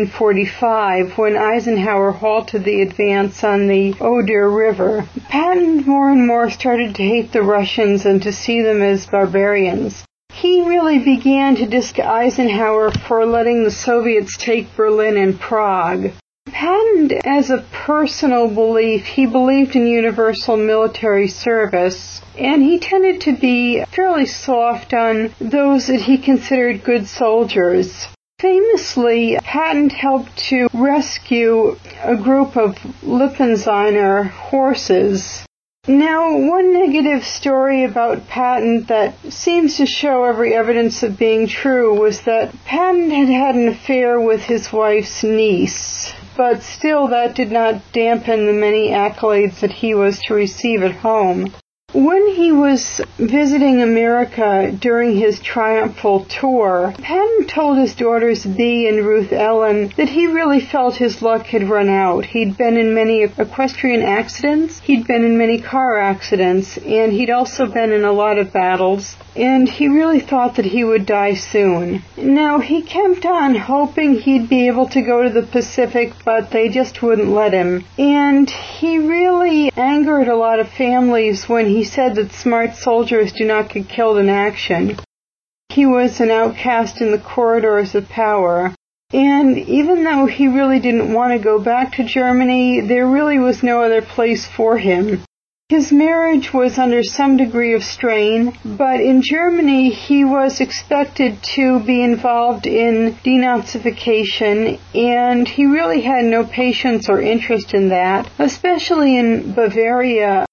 1945, when Eisenhower halted the advance on the Oder River. Patton more and more started to hate the Russians and to see them as barbarians. He really began to diss Eisenhower for letting the Soviets take Berlin and Prague. Patton, as a personal belief, he believed in universal military service, and he tended to be fairly soft on those that he considered good soldiers. Famously, Patton helped to rescue a group of Lippensteiner horses. Now, one negative story about Patton that seems to show every evidence of being true was that Patton had had an affair with his wife's niece, but still that did not dampen the many accolades that he was to receive at home. When he was visiting America during his triumphal tour, Patton told his daughters Bea and Ruth Ellen that he really felt his luck had run out. He'd been in many equestrian accidents, he'd been in many car accidents, and he'd also been in a lot of battles, and he really thought that he would die soon. Now, he kept on hoping he'd be able to go to the Pacific, but they just wouldn't let him. And he really angered a lot of families when he said that smart soldiers do not get killed in action. He was an outcast in the corridors of power. And even though he really didn't want to go back to Germany, there really was no other place for him. His marriage was under some degree of strain, but in Germany he was expected to be involved in denazification, and he really had no patience or interest in that, especially in Bavaria.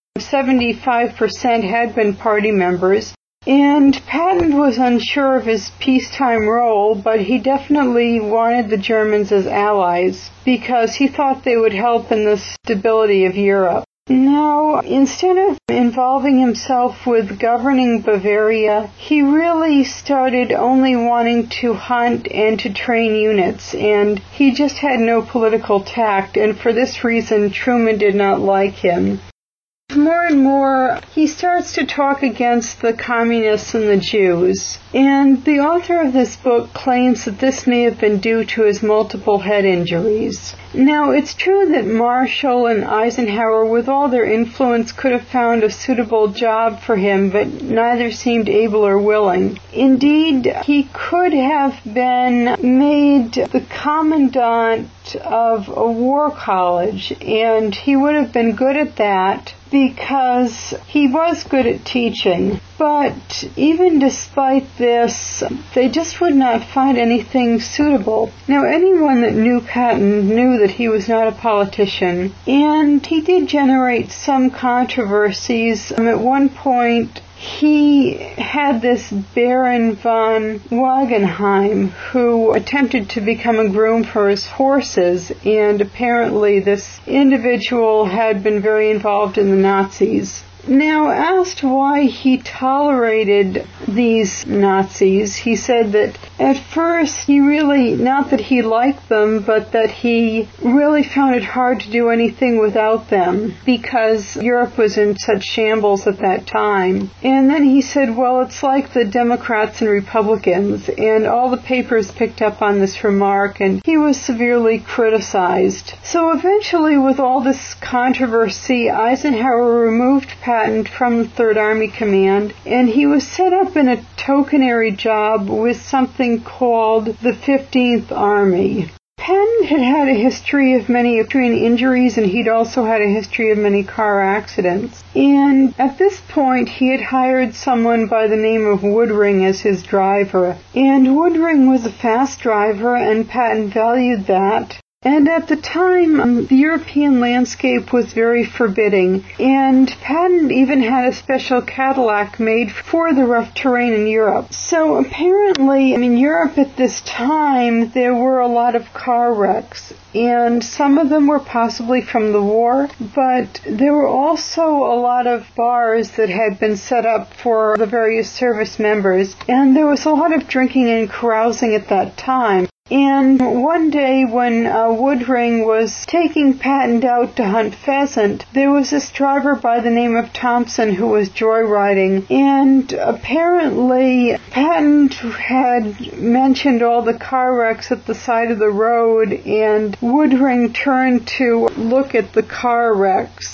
75% had been party members, and Patton was unsure of his peacetime role, but he definitely wanted the Germans as allies because he thought they would help in the stability of Europe. Now, instead of involving himself with governing Bavaria, he really started only wanting to hunt and to train units, and he just had no political tact, and for this reason Truman did not like him. More and more, he starts to talk against the communists and the Jews, and the author of this book claims that this may have been due to his multiple head injuries. Now, it's true that Marshall and Eisenhower, with all their influence, could have found a suitable job for him, but neither seemed able or willing. Indeed, he could have been made the commandant of a war college, and he would have been good at that because he was good at teaching. But even despite this, they just would not find anything suitable. Now, anyone that knew Patton knew that he was not a politician, and he did generate some controversies. At one point, he had this Baron von Wagenheim who attempted to become a groom for his horses, and apparently this individual had been very involved in the Nazis. Now, asked why he tolerated these Nazis, he said that at first he really, not that he liked them, but that he really found it hard to do anything without them because Europe was in such shambles at that time. And then he said, well, it's like the Democrats and Republicans, and all the papers picked up on this remark, and he was severely criticized. So eventually, with all this controversy, Eisenhower removed Patton from the Third Army Command, and he was set up in a tokenary job with something called the 15th Army. Patton had had a history of many injuries, and he'd also had a history of many car accidents. And at this point, he had hired someone by the name of Woodring as his driver. And Woodring was a fast driver, and Patton valued that. And at the time, the European landscape was very forbidding, and Patton even had a special Cadillac made for the rough terrain in Europe. So apparently, in Europe at this time, there were a lot of car wrecks, and some of them were possibly from the war, but there were also a lot of bars that had been set up for the various service members, and there was a lot of drinking and carousing at that time. And one day when Woodring was taking Patton out to hunt pheasant, there was this driver by the name of Thompson who was joyriding, and apparently Patton had mentioned all the car wrecks at the side of the road, and Woodring turned to look at the car wrecks.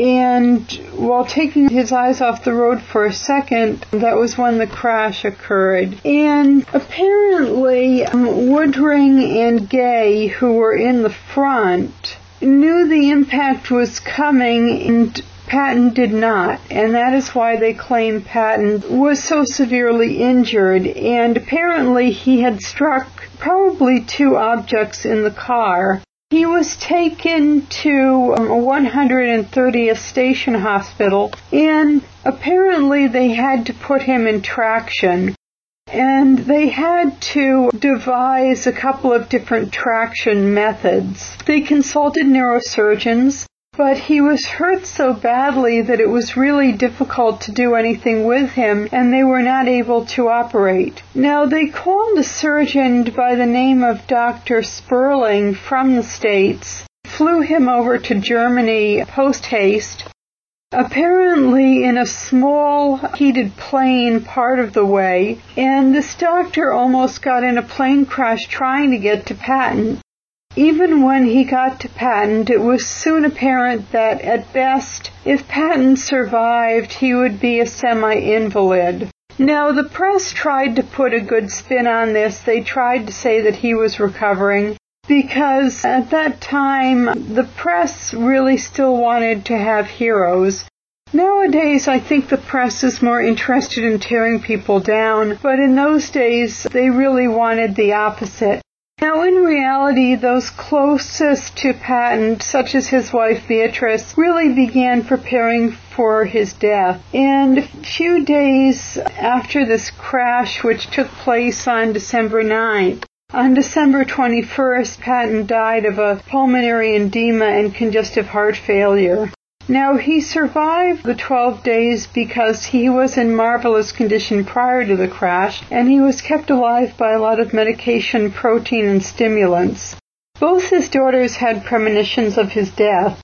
And while taking his eyes off the road for a second, that was when the crash occurred. And apparently, Woodring and Gay, who were in the front, knew the impact was coming, and Patton did not, and that is why they claim Patton was so severely injured, and apparently he had struck probably two objects in the car. He was taken to a 130th Station Hospital, and apparently they had to put him in traction. And they had to devise a couple of different traction methods. They consulted neurosurgeons, but he was hurt so badly that it was really difficult to do anything with him, and they were not able to operate. Now, they called a surgeon by the name of Dr. Sperling from the States, flew him over to Germany post-haste, apparently in a small heated plane part of the way, and this doctor almost got in a plane crash trying to get to Patton. Even when he got to Patton, it was soon apparent that, at best, if Patton survived, he would be a semi-invalid. Now, the press tried to put a good spin on this. They tried to say that he was recovering, because at that time, the press really still wanted to have heroes. Nowadays, I think the press is more interested in tearing people down, but in those days, they really wanted the opposite. Now, in reality, those closest to Patton, such as his wife Beatrice, really began preparing for his death. And a few days after this crash, which took place on December 9th, on December 21st, Patton died of a pulmonary edema and congestive heart failure. Now, he survived the 12 days because he was in marvelous condition prior to the crash, and he was kept alive by a lot of medication, protein, and stimulants. Both his daughters had premonitions of his death.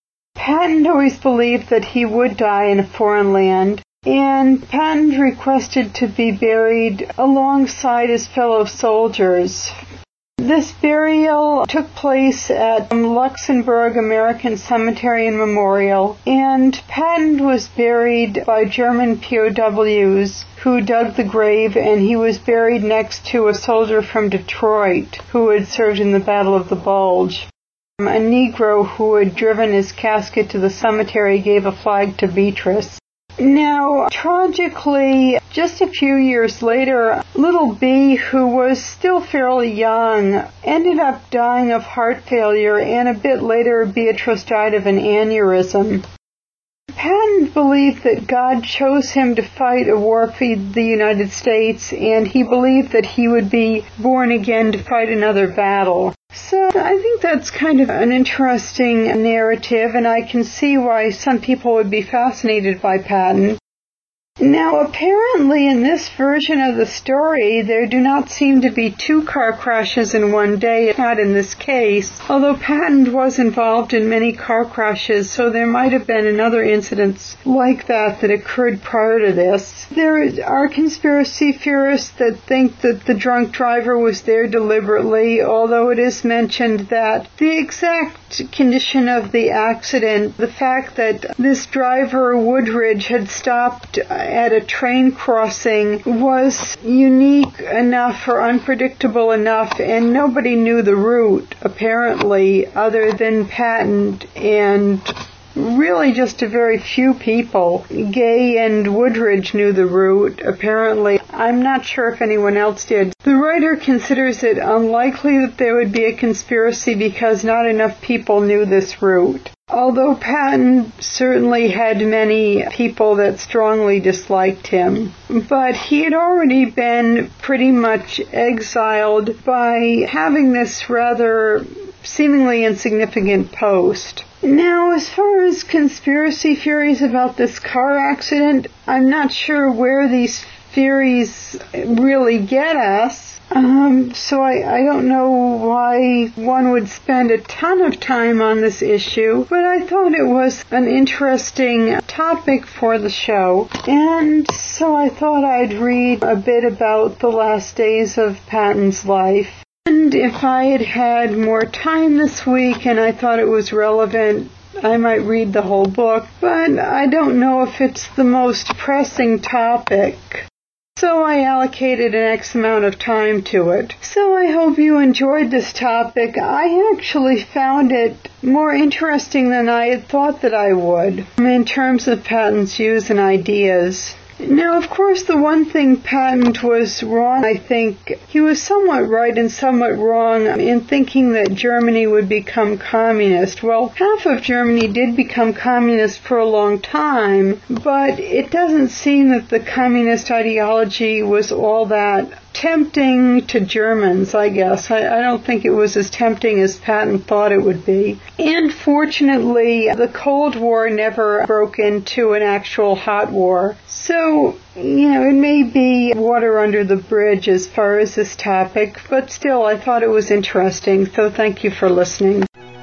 Patton always believed that he would die in a foreign land, and Patton requested to be buried alongside his fellow soldiers. This burial took place at Luxembourg American Cemetery and Memorial, and Patton was buried by German POWs who dug the grave, and he was buried next to a soldier from Detroit who had served in the Battle of the Bulge. A Negro who had driven his casket to the cemetery gave a flag to Beatrice. Now, tragically, just a few years later, little B, who was still fairly young, ended up dying of heart failure, and a bit later, Beatrice died of an aneurysm. Patton believed that God chose him to fight a war for the United States, and he believed that he would be born again to fight another battle. So I think that's kind of an interesting narrative, and I can see why some people would be fascinated by Patton. Now, apparently in this version of the story, there do not seem to be 2 car crashes in one day, not in this case, although Patton was involved in many car crashes, so there might have been another incident like that occurred prior to this. There are conspiracy theorists that think that the drunk driver was there deliberately, although it is mentioned that the exact condition of the accident, the fact that this driver, Woodridge, had stopped at a train crossing was unique enough or unpredictable enough, and nobody knew the route, apparently, other than Patton and really just a very few people. Gay and Woodridge knew the route, apparently. I'm not sure if anyone else did. The writer considers it unlikely that there would be a conspiracy because not enough people knew this route. Although Patton certainly had many people that strongly disliked him. But he had already been pretty much exiled by having this rather seemingly insignificant post. Now, as far as conspiracy theories about this car accident, I'm not sure where these theories really get us. So I don't know why one would spend a ton of time on this issue, but I thought it was an interesting topic for the show, and so I thought I'd read a bit about the last days of Patton's life. And if I had had more time this week and I thought it was relevant, I might read the whole book, but I don't know if it's the most pressing topic. So I allocated an X amount of time to it. So I hope you enjoyed this topic. I actually found it more interesting than I had thought that I would, in terms of Patton's views and ideas. Now, of course, the one thing Patton was wrong, I think, he was somewhat right and somewhat wrong in thinking that Germany would become communist. Well, half of Germany did become communist for a long time, but it doesn't seem that the communist ideology was all that tempting to Germans, I guess. I don't think it was as tempting as Patton thought it would be. And fortunately, the Cold War never broke into an actual hot war. So, it may be water under the bridge as far as this topic, but still, I thought it was interesting, so thank you for listening.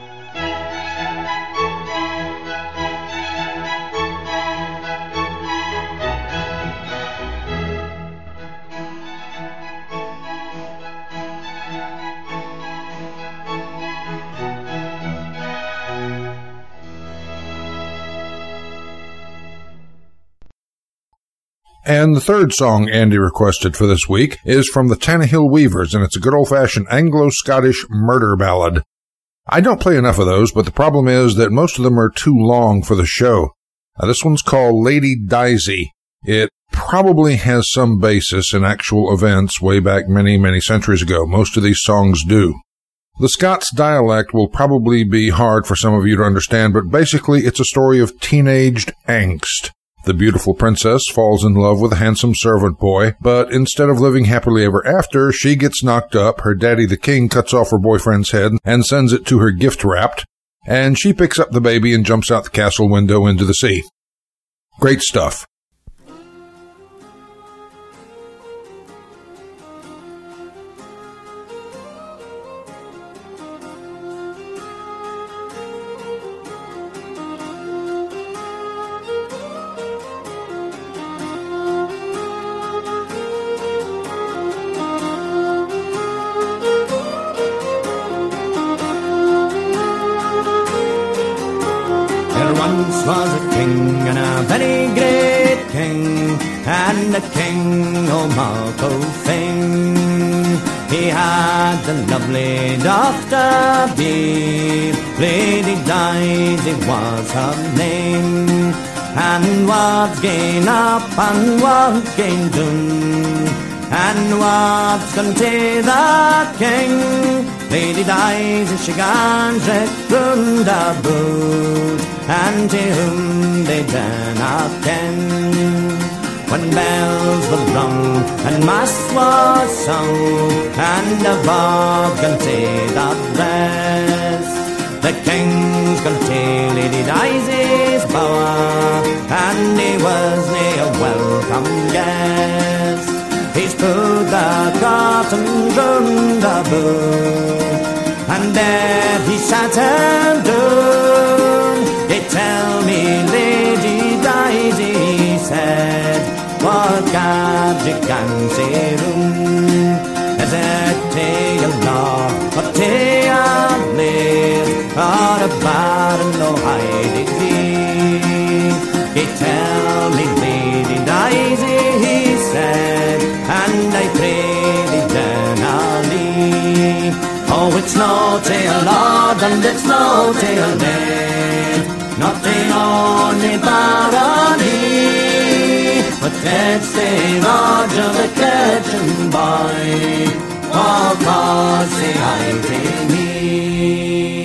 And the third song Andy requested for this week is from the Tannahill Weavers, and it's a good old-fashioned Anglo-Scottish murder ballad. I don't play enough of those, but the problem is that most of them are too long for the show. This one's called Lady Daisy. It probably has some basis in actual events way back many, many centuries ago. Most of these songs do. The Scots dialect will probably be hard for some of you to understand, but basically it's a story of teenaged angst. The beautiful princess falls in love with a handsome servant boy, but instead of living happily ever after, she gets knocked up, her daddy the king cuts off her boyfriend's head and sends it to her gift-wrapped, and she picks up the baby and jumps out the castle window into the sea. Great stuff. Was a king and a very great king, and the king of Marco Fing. He had a lovely daughter, dear Lady Daisy was her name. And what's gain up and what's gain down, and what's gonna take the king? Lady Daisy she gone straight round about, and to whom they dare not ken. When bells were rung and mass was sung, and the bard can say the rest, the king's gonna take Lady Daisy's bower, and he was near a welcome guest. He's put the curtains round about, and there he sat him down. They tell me Lady Daisy said, what God you can say room? Is it tale of love, or tale of live, or a bad and no high degree? They tell me Lady Daisy, he said, and I pray thee generally. Oh, it's no tale, Lord, and it's no tale, then, nothing only barony, but it's the Roger the kitchen boy, oh, cause the I me.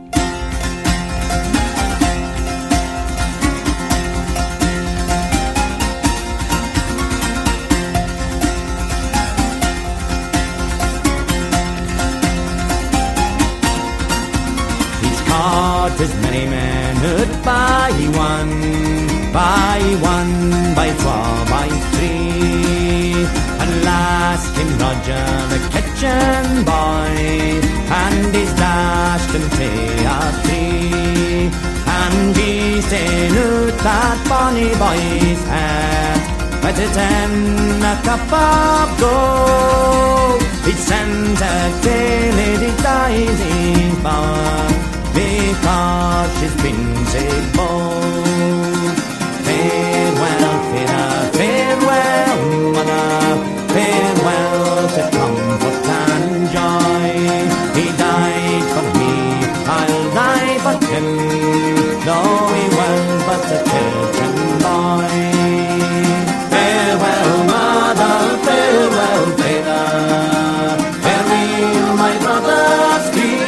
As many men hurt by one, by 2, by 3. And last came Roger the kitchen boy, and he's dashed and pay a 3. And he stayed out that bonny boy's hat, but it in a cup of gold. He sent a to Lady Daisy's bower, because she's been so bold. Farewell, Fina, farewell, mother, farewell to comfort and joy. He died for me, I'll die for him, though he was but a kitchen boy. Farewell, mother, farewell, Fina, farewell, my brother's dear.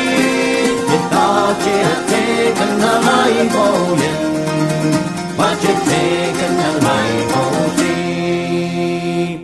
She had taken the life of him, but you've taken the life of me.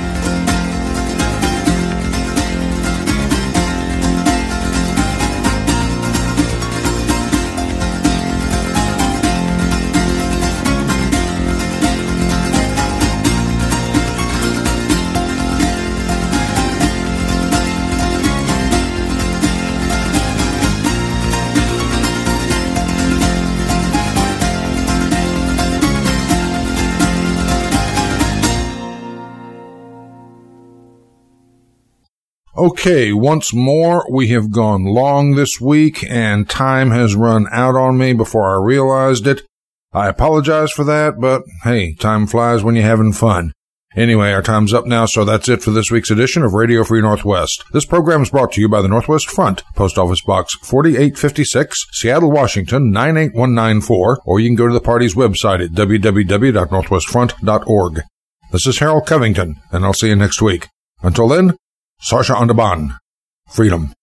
Okay, once more, we have gone long this week, and time has run out on me before I realized it. I apologize for that, but hey, time flies when you're having fun. Anyway, our time's up now, so that's it for this week's edition of Radio Free Northwest. This program is brought to you by the Northwest Front, Post Office Box 4856, Seattle, Washington 98194, or you can go to the party's website at www.northwestfront.org. This is Harold Covington, and I'll see you next week. Until then, Sarsha Andaban. Freedom.